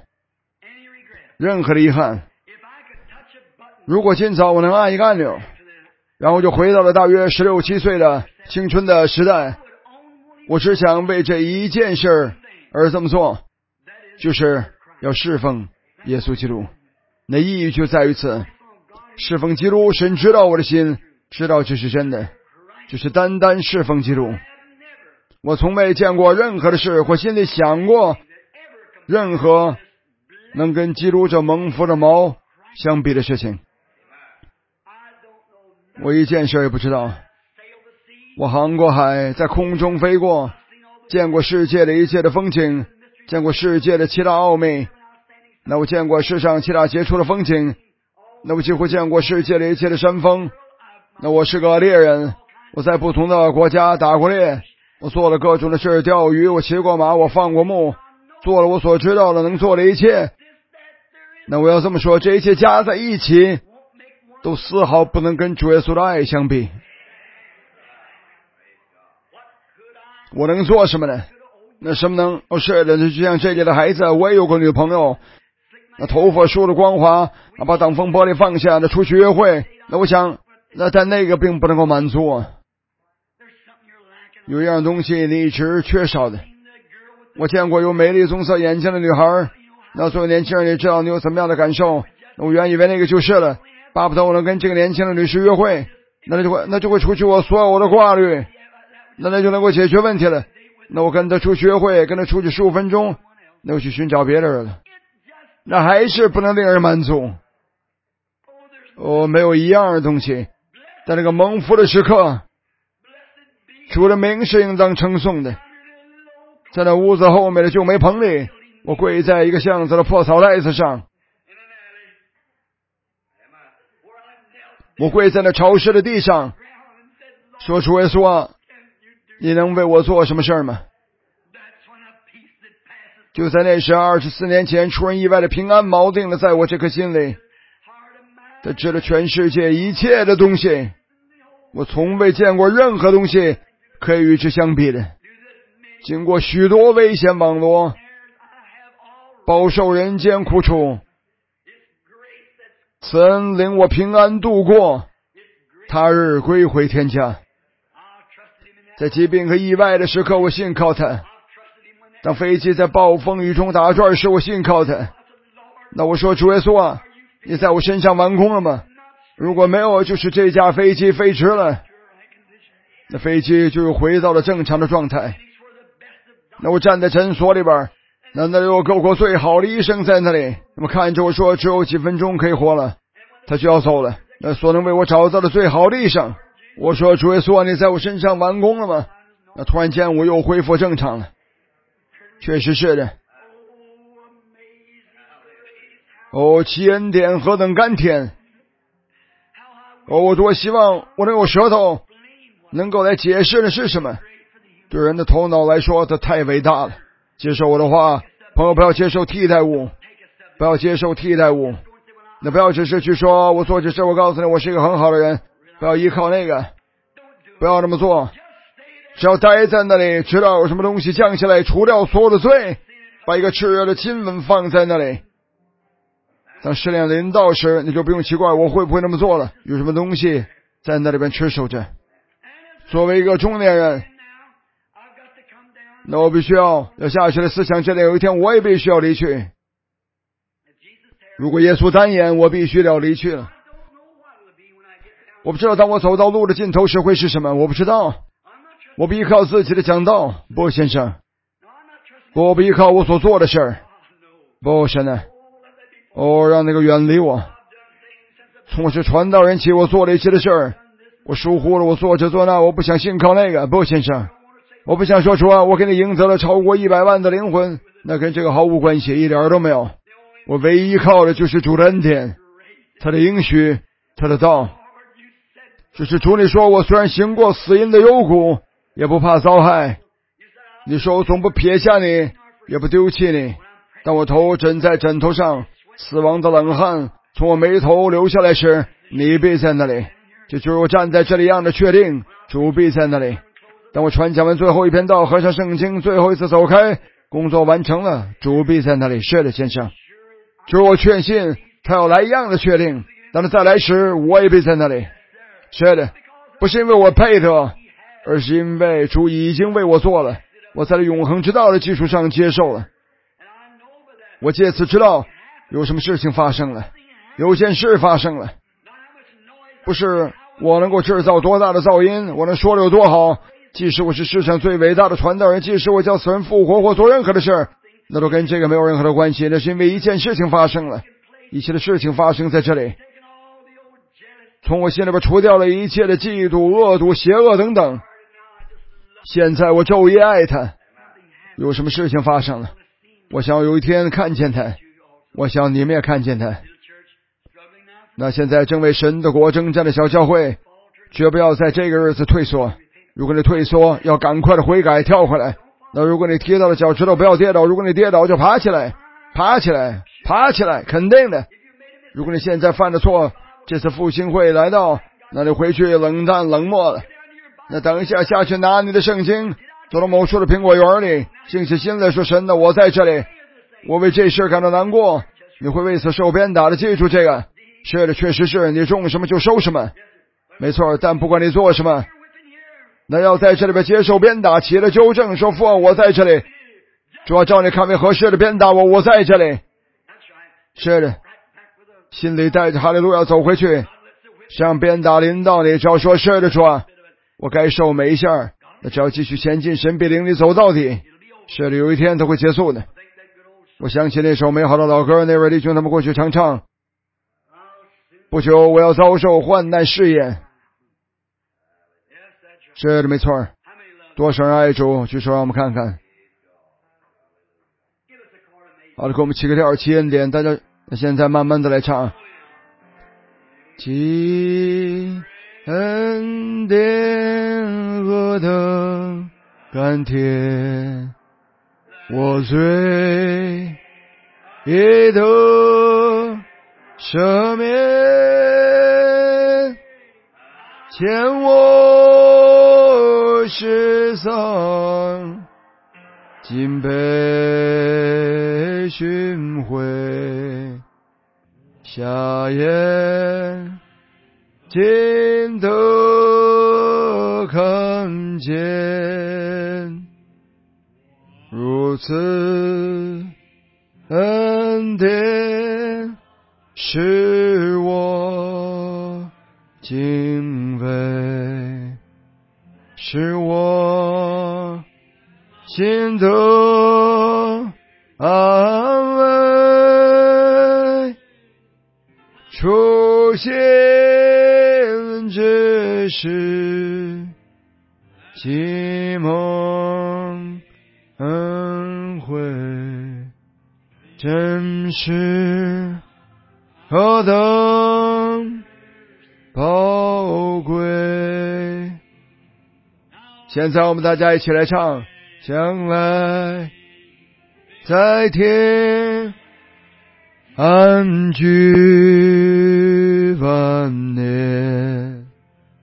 如果今早我能按一个按钮，然后就回到了大约16、17岁的青春的时代，我只想为这一件事而这么做，就是要侍奉耶稣基督。那意义就在于此，侍奉基督，神知道我的心，知道这是真的，就是单单侍奉基督。我从未见过任何的事，或心里想过任何能跟基督这蒙福的毛相比的事情。我一件事也不知道。我航过海，在空中飞过，见过世界的一切的风景，见过世界的其他奥秘，那我见过世上其他杰出的风景，那我几乎见过世界的一切的山峰。那我是个猎人，我在不同的国家打过猎，我做了各种的事，钓鱼，我骑过马，我放过牧，做了我所知道的能做的一切。那我要这么说，这一切加在一起都丝毫不能跟主耶稣的爱相比。我能做什么呢？那什么能？是的，就像这里的孩子，我也有个女朋友，那头发梳的光滑，把挡风玻璃放下，那出去约会。那我想，但那个并不能够满足我。有一样东西你一直缺少的。我见过有美丽棕色眼睛的女孩，那作为年轻人，你知道你有怎么样的感受？我原以为那个就是了，巴不得我能跟这个年轻的女士约会，那就会除去我所有的挂虑，那就能够解决问题了。那我跟她出去约会，跟她出去15分钟，那我去寻找别人了，那还是不能令人满足。没有一样的东西，在那个蒙福的时刻，主的名是应当称颂的。在那屋子后面的旧煤棚里，我跪在一个巷子的破草袋子上，我跪在那潮湿的地上，说主耶稣啊，你能为我做什么事吗？就在那时，24年前，出人意外的平安锚定了在我这颗心里。他知了全世界一切的东西，我从未见过任何东西可以与之相比的。经过许多危险网罗，饱受人间苦楚，此恩领我平安度过，他日归回天家。在疾病和意外的时刻，我信靠他。当飞机在暴风雨中打转时，我信靠他。那我说，主耶稣啊，你在我身上完工了吗？如果没有，就是这架飞机飞迟了，那飞机就又回到了正常的状态。那我站在诊所里边，那有个最好的医生在那里，那么看着我说，只有几分钟可以活了，他就要走了。那所能为我找到的最好的医生，我说，主耶稣，你在我身上完工了吗？那突然间我又恢复正常了。确实是的。其恩典何等甘甜！我多希望我能有舌头能够来解释的是什么。对人的头脑来说，它太伟大了。接受我的话，朋友，不要接受替代物，不要接受替代物。那不要只是去说我做这事，我告诉你我是一个很好的人，不要依靠那个，不要这么做。只要待在那里，直到有什么东西降下来除掉所有的罪， 把一个炽热的亲吻放在那里。当试炼临到时，你就不用奇怪我会不会那么做了，有什么东西在那里边吃守着。作为一个中年人，那我必须要下去的思想，这里有一天我也必须要离去。如果耶稣单言，我必须要离去了。我不知道当我走到路的尽头时会是什么，我不知道。我不依靠自己的讲道，不，先生，我不依靠我所做的事儿，不，神啊，让那个远离我。从我是传道人起，我做了一切的事儿，我疏忽了，我做这做那，我不想信靠那个，不，先生，我不想说出我给你赢得了超过100万的灵魂，那跟这个毫无关系，一点都没有。我唯一依靠的就是主的恩典，他的应许，他的道。就是主你说，我虽然行过死荫的幽谷，也不怕遭害。你说我总不撇下你，也不丢弃你。当我头枕在枕头上，死亡的冷汗从我眉头流下来时，你必在那里。这就是我站在这里一样的确定，主必在那里。当我传讲完最后一篇道，合上圣经，最后一次走开，工作完成了，主必在那里。是的，先生，就是我确信他要来一样的确定，当他再来时，我也必在那里。是的，不是因为我配得，而是因为主已经为我做了，我在永恒之道的基础上接受了。我借此知道有什么事情发生了，有件事发生了，不是我能够制造多大的噪音，我能说的有多好，即使我是世上最伟大的传道人，即使我叫死人复活或做任何的事，那都跟这个没有任何的关系。那是因为一件事情发生了，一切的事情发生在这里，从我心里边除掉了一切的嫉妒、恶毒、邪恶等等。现在我昼夜爱他。有什么事情发生了？我想有一天看见他，我想你们也看见他。那现在正为神的国征战的小教会，绝不要在这个日子退缩。如果你退缩，要赶快的悔改，跳回来。那如果你跌到了脚趾头，不要跌倒。如果你跌倒，就爬起来，爬起来，爬起来，肯定的。如果你现在犯的错，这次复兴会来到，那你回去冷淡冷漠了。那等一下下去拿你的圣经，走到某处的苹果园里，静下心来说，神的，我在这里，我为这事感到难过。你会为此受鞭打的，记住这个。是的，确实是你种什么就收什么，没错。但不管你做什么，那要在这里边接受鞭打，起了纠正，说父啊，我在这里，主要照你看为合适的鞭打我，我在这里。是的，心里带着哈利路亚走回去，像鞭打临到你，只要说是的，主啊，我该受每一下，那只要继续前进，神必领你走到底。是的，有一天它会结束的。我想起那首美好的老歌，那位弟兄他们过去常唱，不久我要遭受患难试验。是的，没错。多少人爱主，举手让我们看看。好了，给我们起个调，起恩典，大家现在慢慢的来唱。起恩典何等甘甜，我罪已得赦免，欠我世丧，今被寻回，下眼今得看见，如此恩典使我敬畏，使我心得安慰，出现之时，启蒙恩惠，真是何等宝贵。现在我们大家一起来唱，将来在天安居晚年，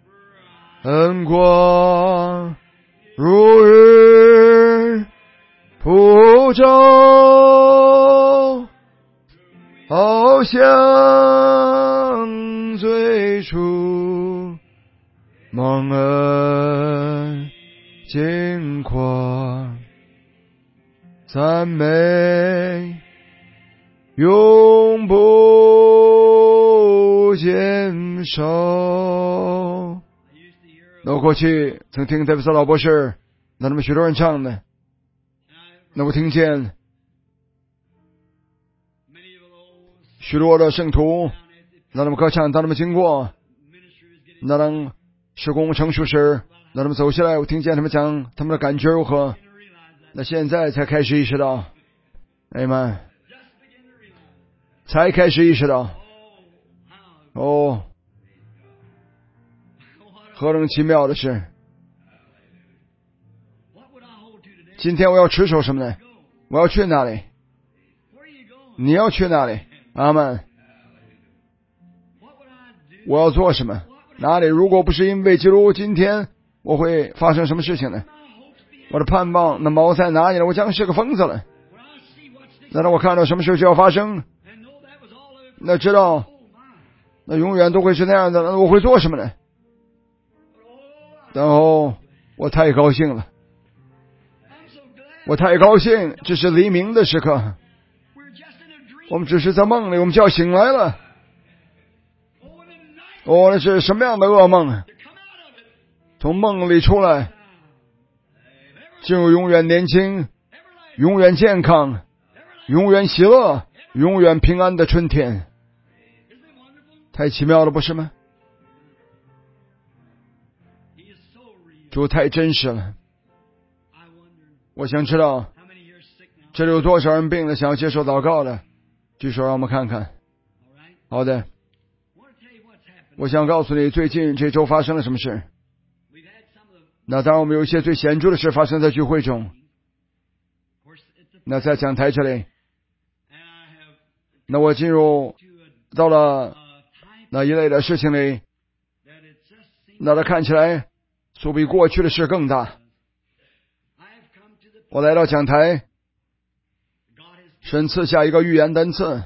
恩光如日普照，好像最初蒙恩经过，赞美永不减少。那我过去曾听戴维斯老博士那他们许多人唱的，那我听见许多的圣徒那他们歌唱，当他们经过那当施工成熟时，那他们走下来，我听见他们讲他们的感觉如何。那现在才开始意识到，Amen， 才开始意识到，哦，何等奇妙的事！今天我要持守什么呢？我要去哪里？你要去哪里？阿们。我要做什么？哪里？如果不是因为基督，今天我会发生什么事情呢？我的盼望那锚在哪里了？我将是个疯子了。那当我看到什么事就要发生，那知道那永远都会是那样的，那我会做什么呢？然后我太高兴了，我太高兴，这是黎明的时刻，我们只是在梦里，我们就要醒来了。哦，那是什么样的噩梦？从梦里出来，进入永远年轻、永远健康、永远喜乐、永远平安的春天，太奇妙了，不是吗？主太真实了。我想知道这里有多少人病了，想要接受祷告的，举手让我们看看。好的，我想告诉你最近这周发生了什么事。那当然我们有一些最显著的事发生在聚会中。那在讲台这里，那我进入到了那一类的事情里，那它看起来所比过去的事更大。我来到讲台，神赐下一个预言的恩赐，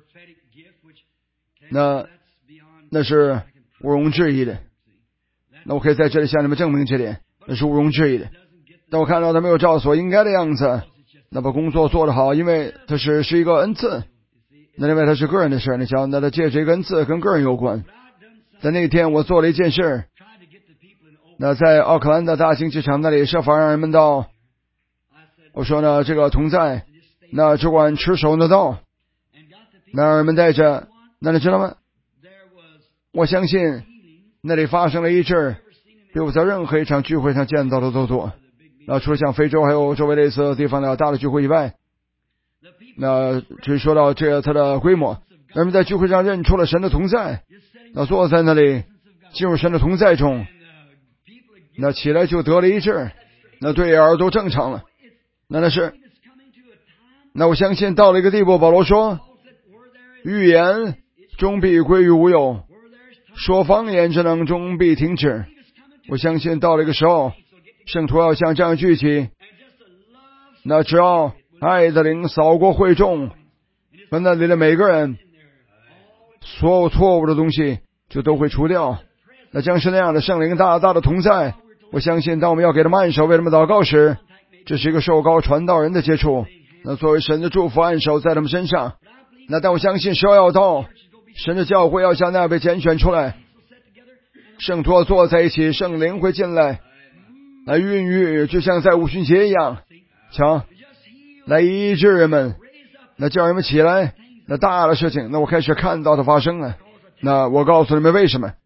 那是毋庸置疑的。那我可以在这里向你们证明这点，那是毋庸置疑的。但我看到他没有照所应该的样子，那把工作做得好，因为它是一个恩赐。那另外它是个人的事，你想，那他借这个恩赐跟个人有关。在那天我做了一件事，那在奥克兰的大型机场那里设法让人们到，我说呢，这个同在，那只管持守那道，那让人们带着，那你知道吗？我相信那里发生了医治，比我在任何一场聚会上见到的都多。那除了像非洲还有周围类似地方的大的聚会以外，那至于说到这个它的规模，人们在聚会上认出了神的同在，那坐在那里进入神的同在中，那起来就得了医治，那对耳都正常了。那是，那我相信到了一个地步，保罗说预言终必归于无有，说方言之能终必停止。我相信到了一个时候，圣徒要像这样聚集，那只要爱的灵扫过会众，和那里的每个人，所有错误的东西就都会除掉。那将是那样的圣灵大大的同在。我相信当我们要给他们按手为他们祷告时，这是一个受膏传道人的接触，那作为神的祝福按手在他们身上。那但我相信时候要到，神的教会要像那样被拣选出来，圣徒坐在一起，圣灵会进来来孕育，就像在五旬节一样，瞧，来医治人们，那叫人们起来，那大的事情，那我开始看到的发生了。那我告诉你们为什么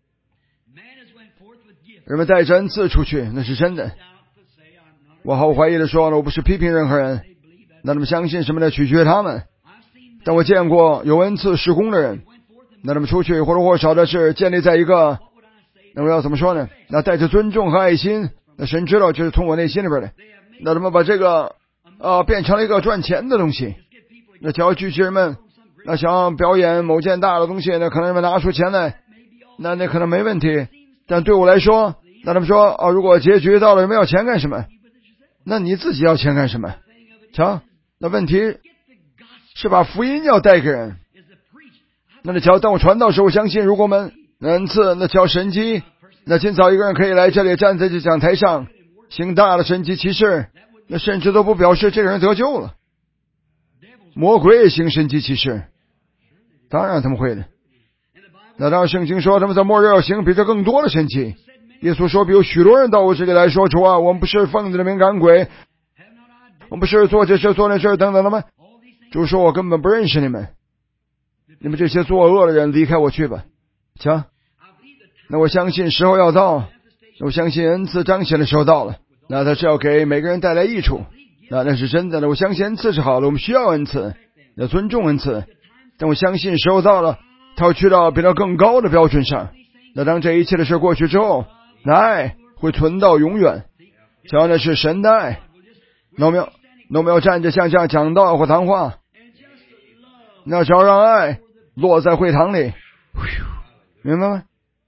人们带着恩赐出去，那是真的。我毫无怀疑的说了，我不是批评任何人，那他们相信什么呢？取决于他们。但我见过有恩赐施工的人，那他们出去或多或少的是建立在一个，那我要怎么说呢？那带着尊重和爱心，那神知道就是从我内心里边的，那他们把这个变成了一个赚钱的东西。那只要聚集人们，那想要表演某件大的东西，那可能人们拿出钱来，那可能没问题。但对我来说，那他们说如果结局到了，人们要钱干什么？那你自己要钱干什么？ 瞧，那问题是把福音要带给人。那瞧，当我传道时，我相信如果我们恩赐，那叫神迹，那今早一个人可以来这里站在这讲台上行大的神迹奇事，那甚至都不表示这个人得救了。魔鬼也行神迹奇事，当然他们会的。那当然圣经说他们在末日要行比这更多的神迹。耶稣说，比如许多人到我这里来说，主啊，我们不是奉你的名赶鬼，我们不是做这事做那事等等的吗？主说，我根本不认识你们，你们这些作恶的人，离开我去吧。瞧，那我相信时候要到，我相信恩赐彰显的时候到了，那他是要给每个人带来益处，那是真的的。我相信恩赐是好的，我们需要恩赐，要尊重恩赐，但我相信时候到了，他要去到比他更高的标准上。那当这一切的事过去之后，那爱会存到永远。瞧，那是神的爱。那我们要站着像这样讲道或谈话，那只要让爱落在会堂里，明白吗？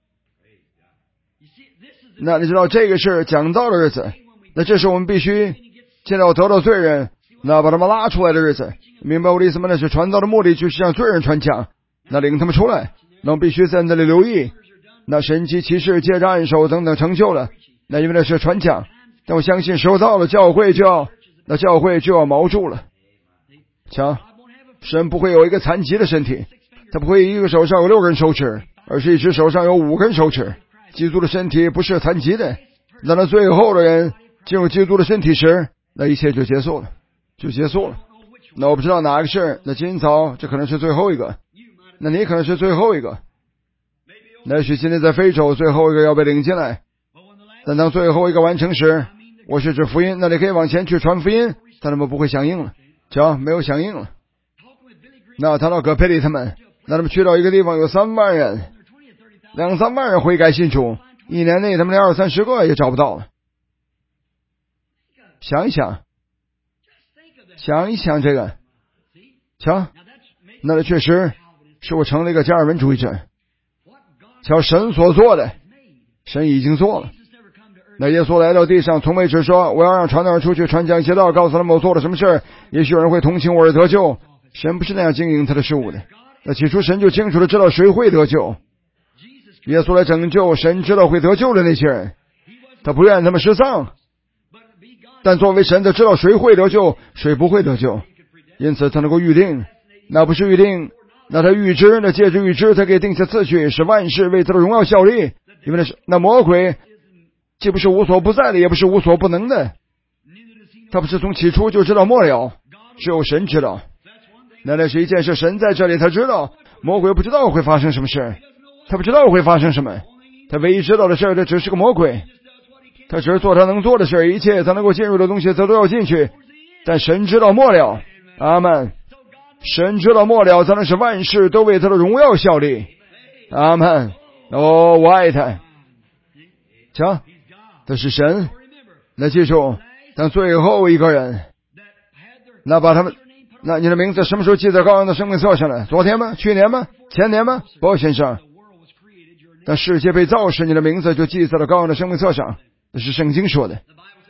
那你知道这个是讲道的日子，那这是我们必须现在要得到罪人，那把他们拉出来的日子，明白我的意思吗？那是传道的目的就是向罪人传讲，那领他们出来，那我们必须在那里留意，那神迹奇事借着按手等等成就了，那因为那是传讲，但我相信时候到了，教会就要锚住了。瞧，神不会有一个残疾的身体，他不会一个手上有6根手指，而是一只手上有5根手指。基督的身体不是残疾的，等到最后的人进入基督的身体时，那一切就结束了。那我不知道哪个是，那今早这可能是最后一个，那你可能是最后一个，那也许今天在非洲最后一个要被领进来，但当最后一个完成时，我是指福音，那你可以往前去传福音，但他们不会响应了。瞧，没有响应了。那谈到葛佩里他们，那他们去到一个地方有3万人，2-3万人悔改信主，一年内他们连20-30个也找不到了。想一想这个，瞧，那确实是我成了一个加尔文主义者。瞧，神所做的，神已经做了。那耶稣来到地上，从未只说我要让传道人出去传讲邪道，告诉他们我做了什么事，也许有人会同情我而得救。神不是那样经营他的事物的。那起初神就清楚的知道谁会得救，耶稣来拯救神知道会得救的那些人，他不愿他们失丧，但作为神他知道谁会得救谁不会得救，因此他能够预定，那不是预定，那他预知，那借着预知他可以定下次序，使万事为他的荣耀效力。因为那魔鬼既不是无所不在的，也不是无所不能的，他不是从起初就知道末了，只有神知道。那是一件事，神在这里他知道，魔鬼不知道会发生什么事，他不知道会发生什么，他唯一知道的事，这只是个魔鬼，他只是做他能做的事，一切他能够进入的东西他都要进去，但神知道末了。阿们。神知道末了，才能使万事都为他的荣耀效力。阿们。哦，我爱他。瞧，他是神。那记住，当最后一个人，那把他们，那你的名字什么时候记在羔羊的生命册上了？昨天吗？去年吗？前年吗？不，先生。当世界被造时，你的名字就记在了羔羊的生命册上，这是圣经说的。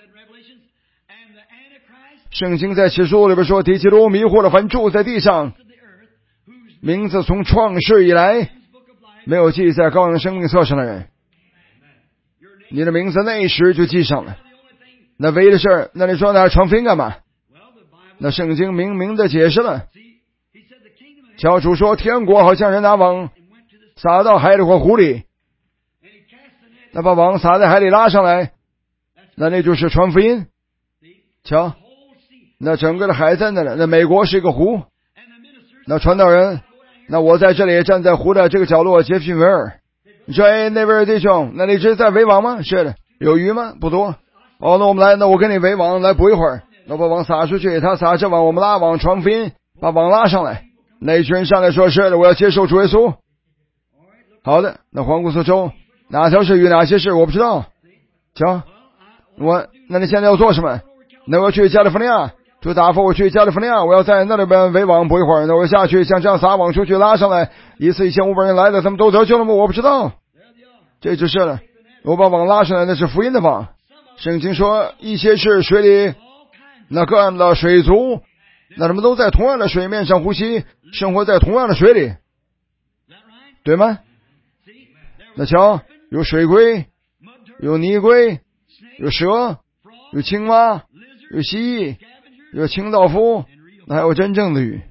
圣经在启示录里边说，提基督迷惑了凡住在地上，名字从创世以来没有记在羔羊的生命册上的人，你的名字那时就记上了。那唯一的事，那你说那传福音干嘛？那圣经明明的解释了。教主说，天国好像人拿网撒到海里或湖里，那把网撒在海里拉上来，那就是传福音。瞧，那整个的海在那里，那美国是一个湖，那传道人，那我在这里站在湖的这个角落，杰弗维尔，你说，哎，那位弟兄，那你这是在围网吗？是的。有鱼吗？不多。哦，那我们来，那我跟你围网来捕一会儿，那把网撒出去，他撒这网，我们拉网传福音，把网拉上来。那一群人上来说，是的，我要接受主耶稣。好的，那黄古斯州哪条是鱼，哪些是我不知道。瞧，那你现在要做什么？那我要去加利福尼亚，就打发我去加利福尼亚，我要在那里边围网捕一会儿，那我下去像这样撒网出去拉上来，一次1500人来了，他们都得救了吗？我不知道。这就是了，我把网拉上来，那是福音的网。圣经说，一些是水里那各样的水族，那他们都在同样的水面上呼吸，生活在同样的水里，对吗？那瞧，有水龟，有泥龟，有蛇，有青蛙，有蜥蜴，有清道夫，那还有真正的鱼。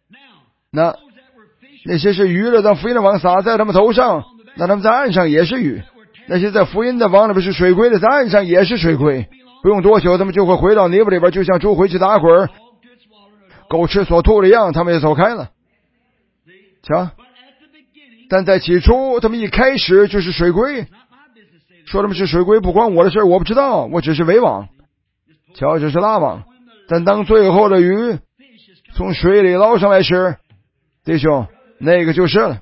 那些是鱼的，当福音的网撒在他们头上，那他们在岸上也是鱼；那些在福音的网里边是水龟的，在岸上也是水龟。不用多久，他们就会回到泥巴里边，就像猪回去打滚，狗吃所吐的一样，他们也走开了。瞧，但在起初，他们一开始就是水龟。说他们是水龟不关我的事，我不知道，我只是围网。瞧，这是拉网。但当最后的鱼从水里捞上来时，弟兄，那个就是了。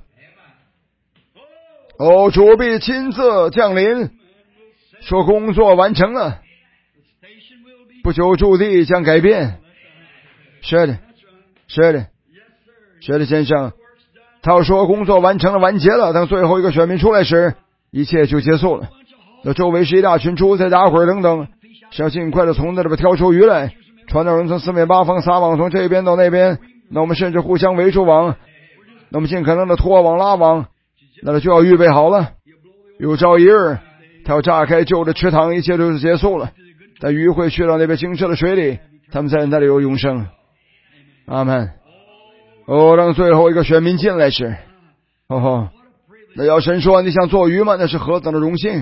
哦，主必亲自降临，说工作完成了，不久驻地将改变。是的，是的，是的，先生。他说工作完成了，完结了。当最后一个选民出来时，一切就结束了。那周围是一大群猪在打滚等等，是要尽快的从那里边挑出鱼来。传道人从四面八方撒网，从这边到那边。那我们甚至互相围住网，那么尽可能的拖网拉网，那就要预备好了。有朝一日，他要炸开旧的池塘，一切都是结束了。但鱼会去到那边清澈的水里，他们在那里有永生。阿们。哦，让最后一个选民进来时，哦，那要神说你想做鱼吗？那是何等的荣幸。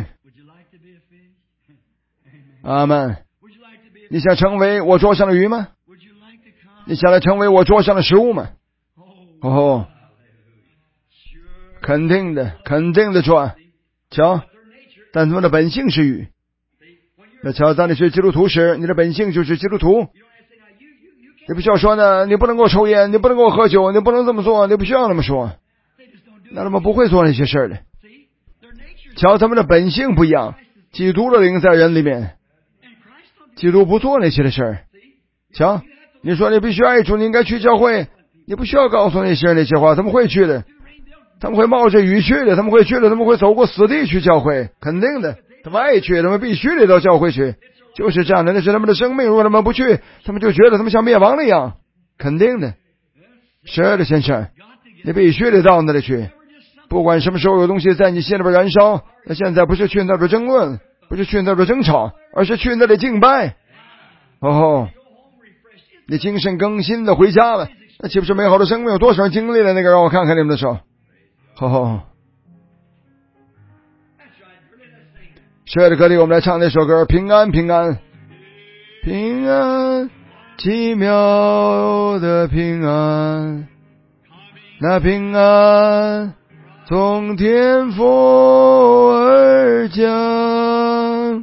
阿们。你想成为我桌上的鱼吗？你想来成为我桌上的食物吗？哦，肯定的，肯定的说。瞧，但他们的本性是鱼。那瞧，当你是基督徒时，你的本性就是基督徒。你不需要说呢，你不能够抽烟，你不能够喝酒，你不能这么做，你不需要那么说。那他们不会做那些事的。瞧，他们的本性不一样。基督的灵在人里面，基督不做那些的事儿。瞧，你说你必须爱主，你应该去教会，你不需要告诉那些人那些话，他们会去的，他们会冒着雨去的，他们会去的，他们会走过死地去教会，肯定的，他们爱去，他们必须得到教会去，就是这样的，那是他们的生命。如果他们不去，他们就觉得他们像灭亡了一样，肯定的。是的，先生，你必须得到那里去，不管什么时候有东西在你心里边燃烧，那现在不是去那边争论，不是去那边争吵，而是去那里敬拜。哦，你精神更新的回家了，那岂不是美好的生命？有多少人经历了那个？让我看看你们的手。是的，歌里我们来唱那首歌，平安平安平安，奇妙的平安，那平安从天父而降。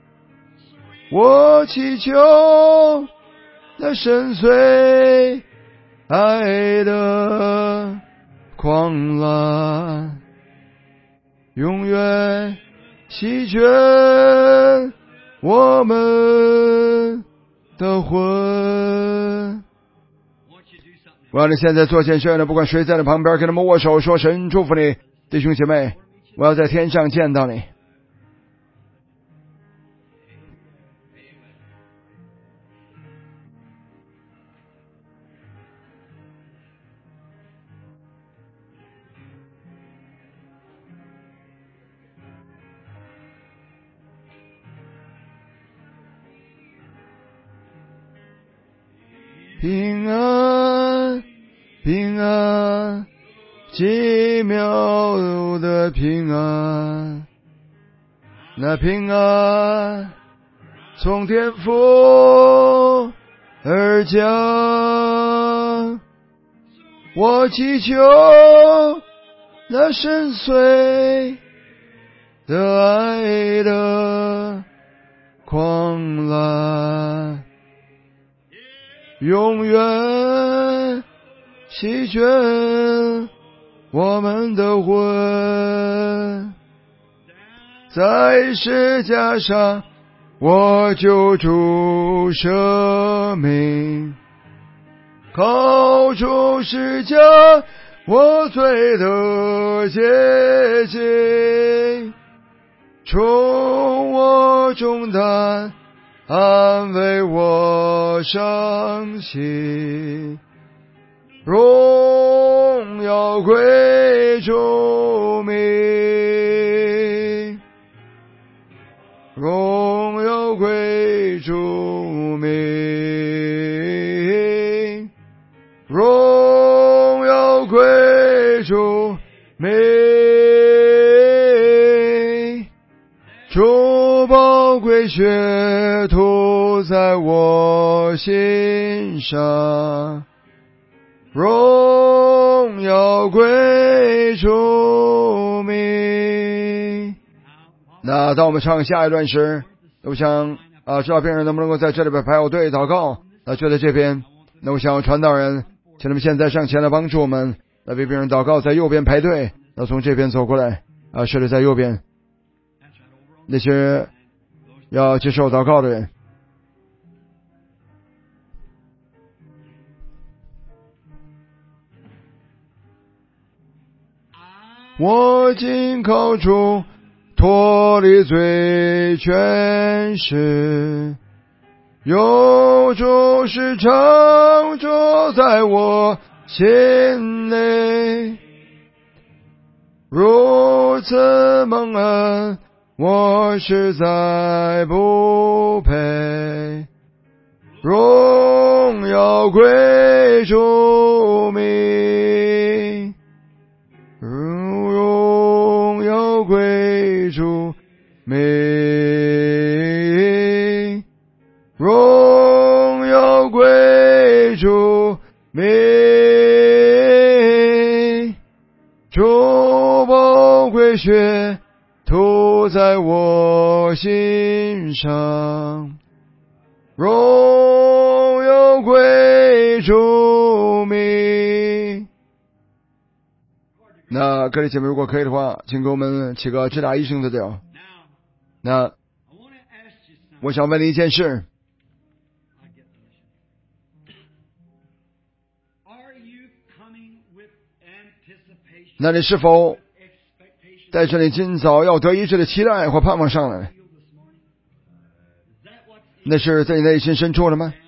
我祈求那深邃爱的狂澜，永远席卷我们的魂。我要你现在做件事呢，不管谁在你旁边，跟他们握手，说神祝福你，弟兄姐妹，我要在天上见到你。平安平安，奇妙的平安，那平安从天父而降。我祈求那深邃的爱的狂澜，永远席卷我们的魂。在十架上我救主生命，靠主十架我罪得洁净，从我重担安慰我伤心，荣耀归主名，荣耀归主名，荣耀归主名，主宝贵血涂在我心上，荣耀归主名。那当我们唱下一段时，我想知道别人能不能够在这里边排好队祷告。那就在这边，那我想传道人，请你们现在上前来帮助我们，来为别人祷告，在右边排队，那从这边走过来是的，在右边那些要接受祷告的人。我今靠主脱离罪权势，有主是常住在我心内，如此蒙恩，我实在不配，荣耀归主名，荣耀归主名，荣耀归主名，主宝贵血涂在我心上，荣耀归主名。那各位姐妹，如果可以的话，请给我们起个直达一声的调。那我想问你一件事，那你是否带着你今早要得医治的期待或盼望上来？那是在你内心深处的吗？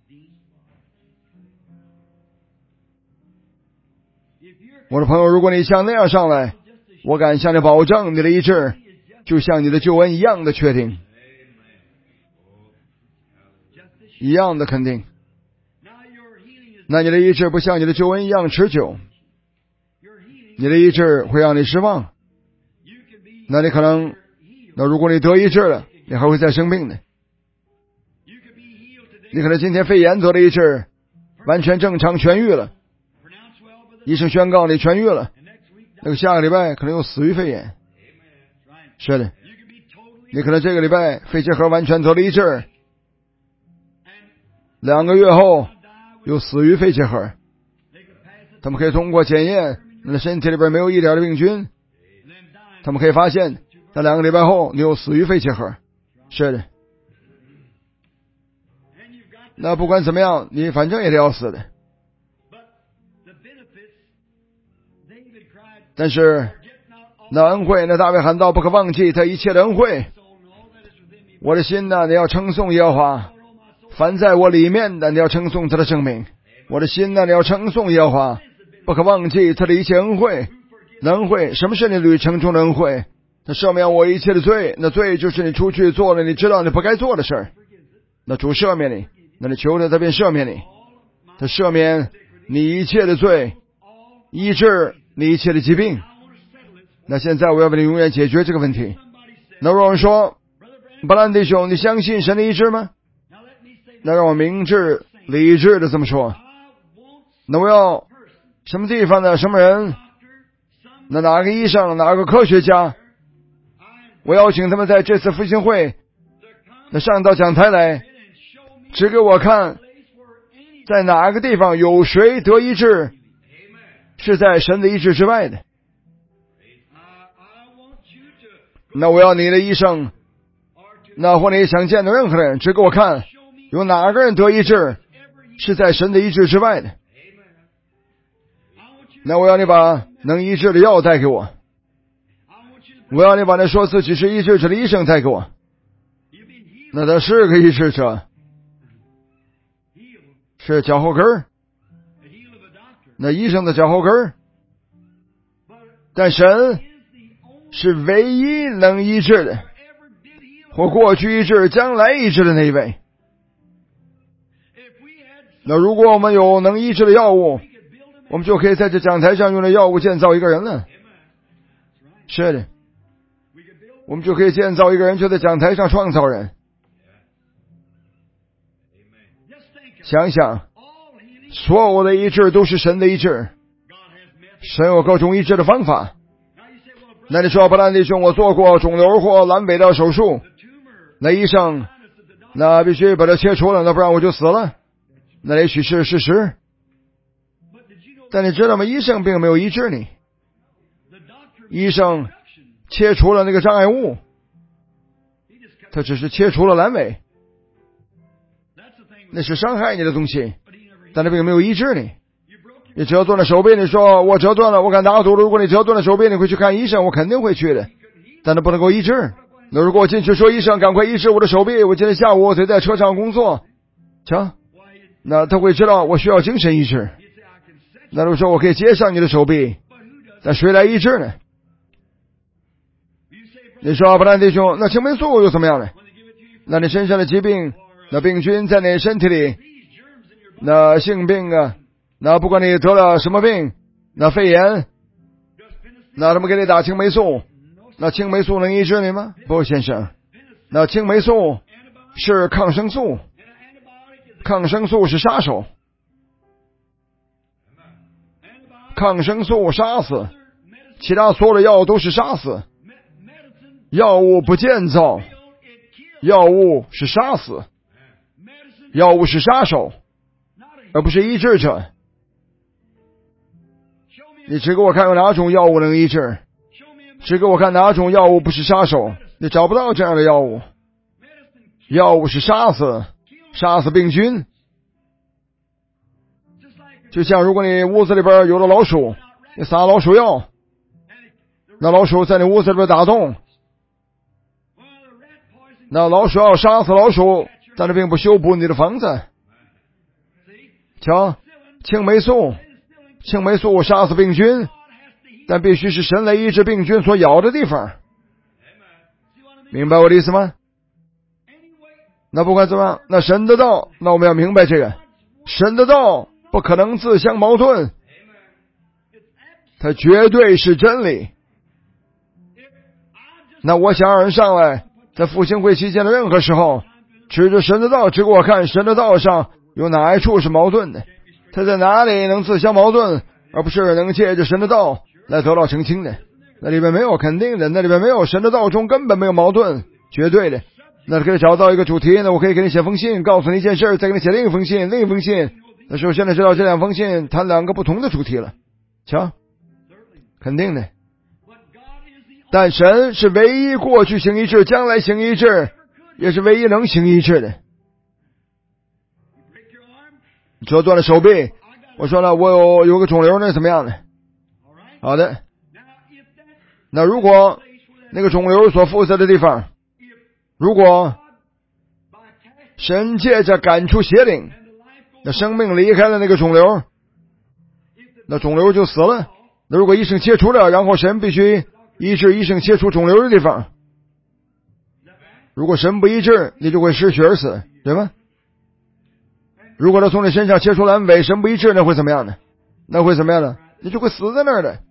我的朋友，如果你像那样上来，我敢向你保证，你的医治就像你的救恩一样的确定，一样的肯定。那你的医治不像你的救恩一样持久，你的医治会让你失望。那你可能，那如果你得医治了，你还会再生病的。你可能今天肺炎得了医治，完全正常痊愈了，医生宣告你痊愈了，那个下个礼拜可能又死于肺炎。是的，你可能这个礼拜肺结核完全得了医治，2个月后又死于肺结核。他们可以通过检验你的身体里边没有一点的病菌，他们可以发现在2个礼拜后你又死于肺结核。是的，那不管怎么样，你反正也得要死的。但是那恩惠，那大卫喊道，不可忘记他一切的恩惠。我的心呢，你要称颂耶和华，凡在我里面的，你要称颂他的圣名。我的心呢，你要称颂耶和华，不可忘记他的一切恩惠。那恩惠，什么是你旅程中的恩惠？他赦免我一切的罪，那罪就是你出去做了你知道你不该做的事儿，那主赦免你，那你求他便赦免你，他赦免你一切的罪，医治你一切的疾病。那现在我要为你永远解决这个问题。那有人说，巴兰弟兄，你相信神的医治吗？那让我明智理智的这么说。那我要什么地方的什么人，那哪个医生，哪个科学家，我邀请他们在这次复兴会那上到讲台来，指给我看在哪个地方有谁得医治是在神的医治之外的。那我要你的医生，那或你想见的任何人，指给我看有哪个人得医治是在神的医治之外的。那我要你把能医治的药带给我，我要你把那说自己是医治者的医生带给我。 那他是个医治者，是脚后跟儿，那医生的脚后跟儿。但神是唯一能医治的，或过去医治将来医治的那一位。那如果我们有能医治的药物，我们就可以在这讲台上用的药物建造一个人了。是的，我们就可以建造一个人，就在讲台上创造人。想想所有的医治都是神的医治，神有各种医治的方法。那你说，布兰弟兄，我做过肿瘤或阑尾的手术，那医生那必须把它切除了，那不然我就死了，那也许是事实。但你知道吗？医生并没有医治你，医生切除了那个障碍物，他只是切除了阑尾，那是伤害你的东西，但他并没有医治你。你折断了手臂，你说我折断了，我敢打赌，如果你折断了手臂，你会去看医生，我肯定会去的，但他不能够医治。那如果我进去说，医生赶快医治我的手臂，我今天下午我得在车上工作，瞧，那他会知道我需要精神医治。那如果说我可以接上你的手臂，但谁来医治呢？你说，布兰弟兄，那青霉素又怎么样呢？那你身上的疾病，那病菌在你身体里，那性病啊，那不管你得了什么病，那肺炎，那他们给你打青霉素，那青霉素能医治你吗？不，先生，那青霉素是抗生素，抗生素是杀手，抗生素杀死，其他所有的药都是杀死，药物不建造，药物是杀死，药物是杀手，而不是医治者。你只给我看有哪种药物能医治，只给我看哪种药物不是杀手，你找不到这样的药物。药物是杀死病菌。就像如果你屋子里边有了老鼠，你撒老鼠药，那老鼠在你屋子里边打洞，那老鼠药杀死老鼠，但是并不修补你的房子。瞧，青霉素杀死病菌，但必须是神来医治病菌所咬的地方。明白我的意思吗？那不管怎么样，那神的道，那我们要明白这个，神的道不可能自相矛盾，它绝对是真理。那我想让人上来，在复兴会期间的任何时候，指着神的道，指给我看神的道上有哪一处是矛盾的，他在哪里能自相矛盾，而不是能借着神的道来得到澄清的。那里边没有肯定的，那里边没有神的道中根本没有矛盾，绝对的。那可以找到一个主题，那我可以给你写封信，告诉你一件事，再给你写另一封信。那时候现在知道这两封信谈两个不同的主题了，瞧，肯定的。但神是唯一过去行医治，将来行医治，也是唯一能行医治的。折断了手臂，我说了，我有个肿瘤，那怎么样呢？好的，那如果那个肿瘤所附在的地方，如果神借着赶出邪灵，那生命离开了那个肿瘤，那肿瘤就死了。那如果医生切除了，然后神必须医治医生切除肿瘤的地方，如果神不医治，你就会失血而死，对吗？如果他从你身上切除阑尾，神不医治，那会怎么样呢？那会怎么样呢？你就会死在那儿的。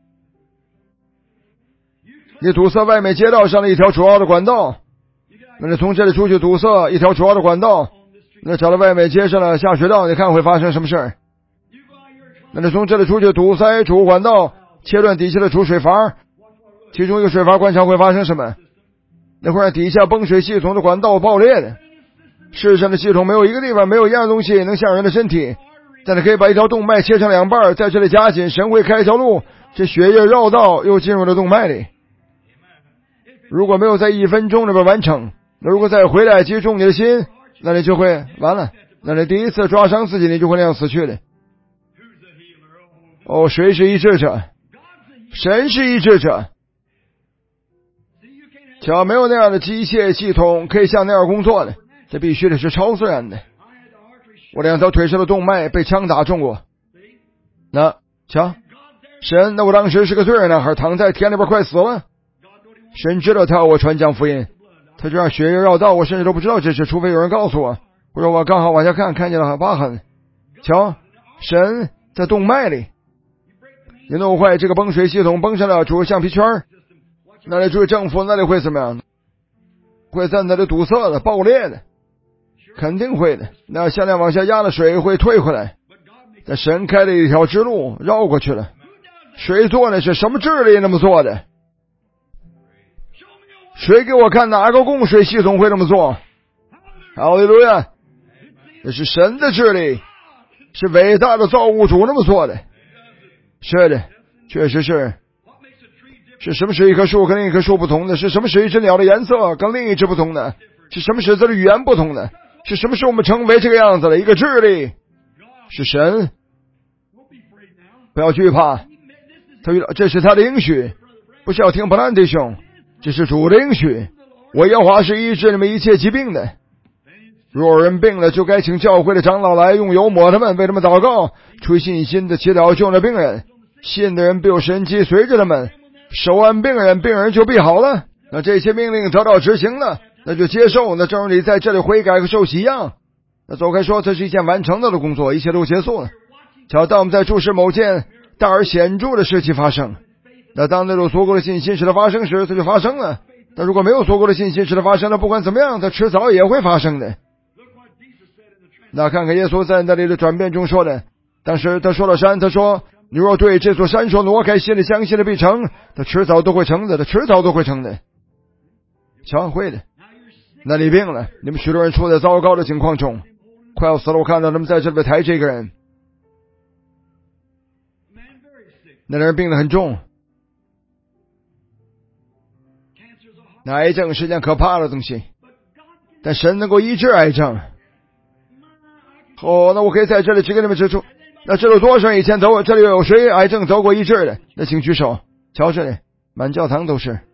你堵塞外面街道上的一条主要的管道，那你从这里出去堵塞一条主要的管道，那找到外面街上的下水道，你看会发生什么事儿？那你从这里出去堵塞主管道，切断底下的主水阀，其中一个水阀关上会发生什么？那会让底下泵水系统的管道爆裂的。世上的系统没有一个地方，没有一样东西能像人的身体，但你可以把一条动脉切成两半，在这里夹紧，神会开一条路，这血液绕道又进入了动脉里。如果没有在1分钟里边完成，那如果再回来击中你的心，那你就会完了，那你第一次抓伤自己，你就会那样死去的。哦，谁是医治者？神是医治者。瞧，没有那样的机械系统可以像那样工作的。 这必须得是超自然的。我两条腿上的动脉被枪打中过。那瞧，神，那我当时是个罪人男孩，躺在田里边快死了。神知道他要我传讲福音，他就让血液绕道，我甚至都不知道这事，除非有人告诉我。我说我刚好往下看，看见了疤痕。瞧，神在动脉里，你弄坏这个泵水系统，崩上了主橡皮圈，那里注意政府那里会怎么样？会在那里堵塞的、爆裂的，肯定会的。那向量往下压的水会退回来，在神开了一条支路，绕过去了。谁做的？是什么智力那么做的？谁给我看哪个供水系统会这么做？哈利路亚！这是神的智力，是伟大的造物主那么做的。是的，确实是。是什么使一棵树跟另一棵树不同的？是什么使一只鸟的颜色跟另一只不同的？是什么使它的语言不同的？是什么使我们成为这个样子的？一个智力，是神。不要惧怕，这是他的应许，不是要听普兰弟兄，这是主的应许。我耶和华是医治你们一切疾病的。若有人病了，就该请教会的长老来，用油抹他们，为他们祷告，出于信心的祈祷救那病人。信的人必有神迹随着他们，手按病人，病人就必好了。那这些命令得到执行了，那就接受。那正如你在这里悔改和受洗一样。那走开说，这是一件完成了的工作，一切都结束了。瞧，当我们在注视某件大而显著的事情发生，那当那种足够的信心使它发生时，它就发生了。那如果没有足够的信心使它发生了，不管怎么样，它迟早也会发生的。那看看耶稣在那里的转变中说的，当时他说了山，他说你若对这座山说挪开，心里相信的必成，他迟早都会成的，他迟早都会成的。瞧，会的。那你病了，你们许多人处在糟糕的情况中，快要死了，我看到他们在这里抬这个人，那人病得很重。那癌症是件可怕的东西，但神能够医治癌症。那我可以在这里只给你们指出，那这里有多少人以前得过？这里有谁癌症得过医治的？那请举手。瞧这里，满教堂都是，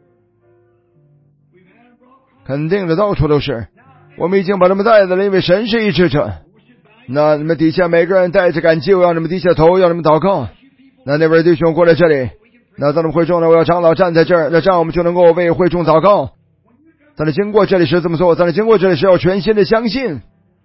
肯定的，到处都是。我们已经把他们带来了，因为神是医治者。那你们底下每个人带着感激，我要你们低下头，要你们祷告。那位弟兄过来这里，那在你们会众呢，我要长老站在这儿，那这样我们就能够为会众祷告。在你经过这里时这么做，在你经过这里时要全心的相信。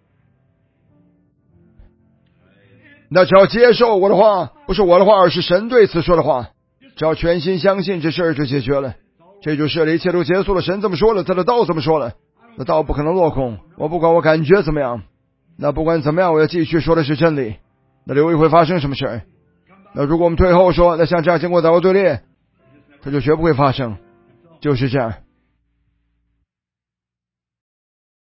那只要接受我的话，不是我的话，而是神对此说的话，只要全心相信，这事儿就解决了。这就是了，一切都结束了。神这么说了，他的道这么说了，那道不可能落空。我不管我感觉怎么样，那不管怎么样，我要继续说的是真理。那留意会发生什么事儿。那如果我们退后说，那像这样经过祷告队列，它就绝不会发生。就是这样。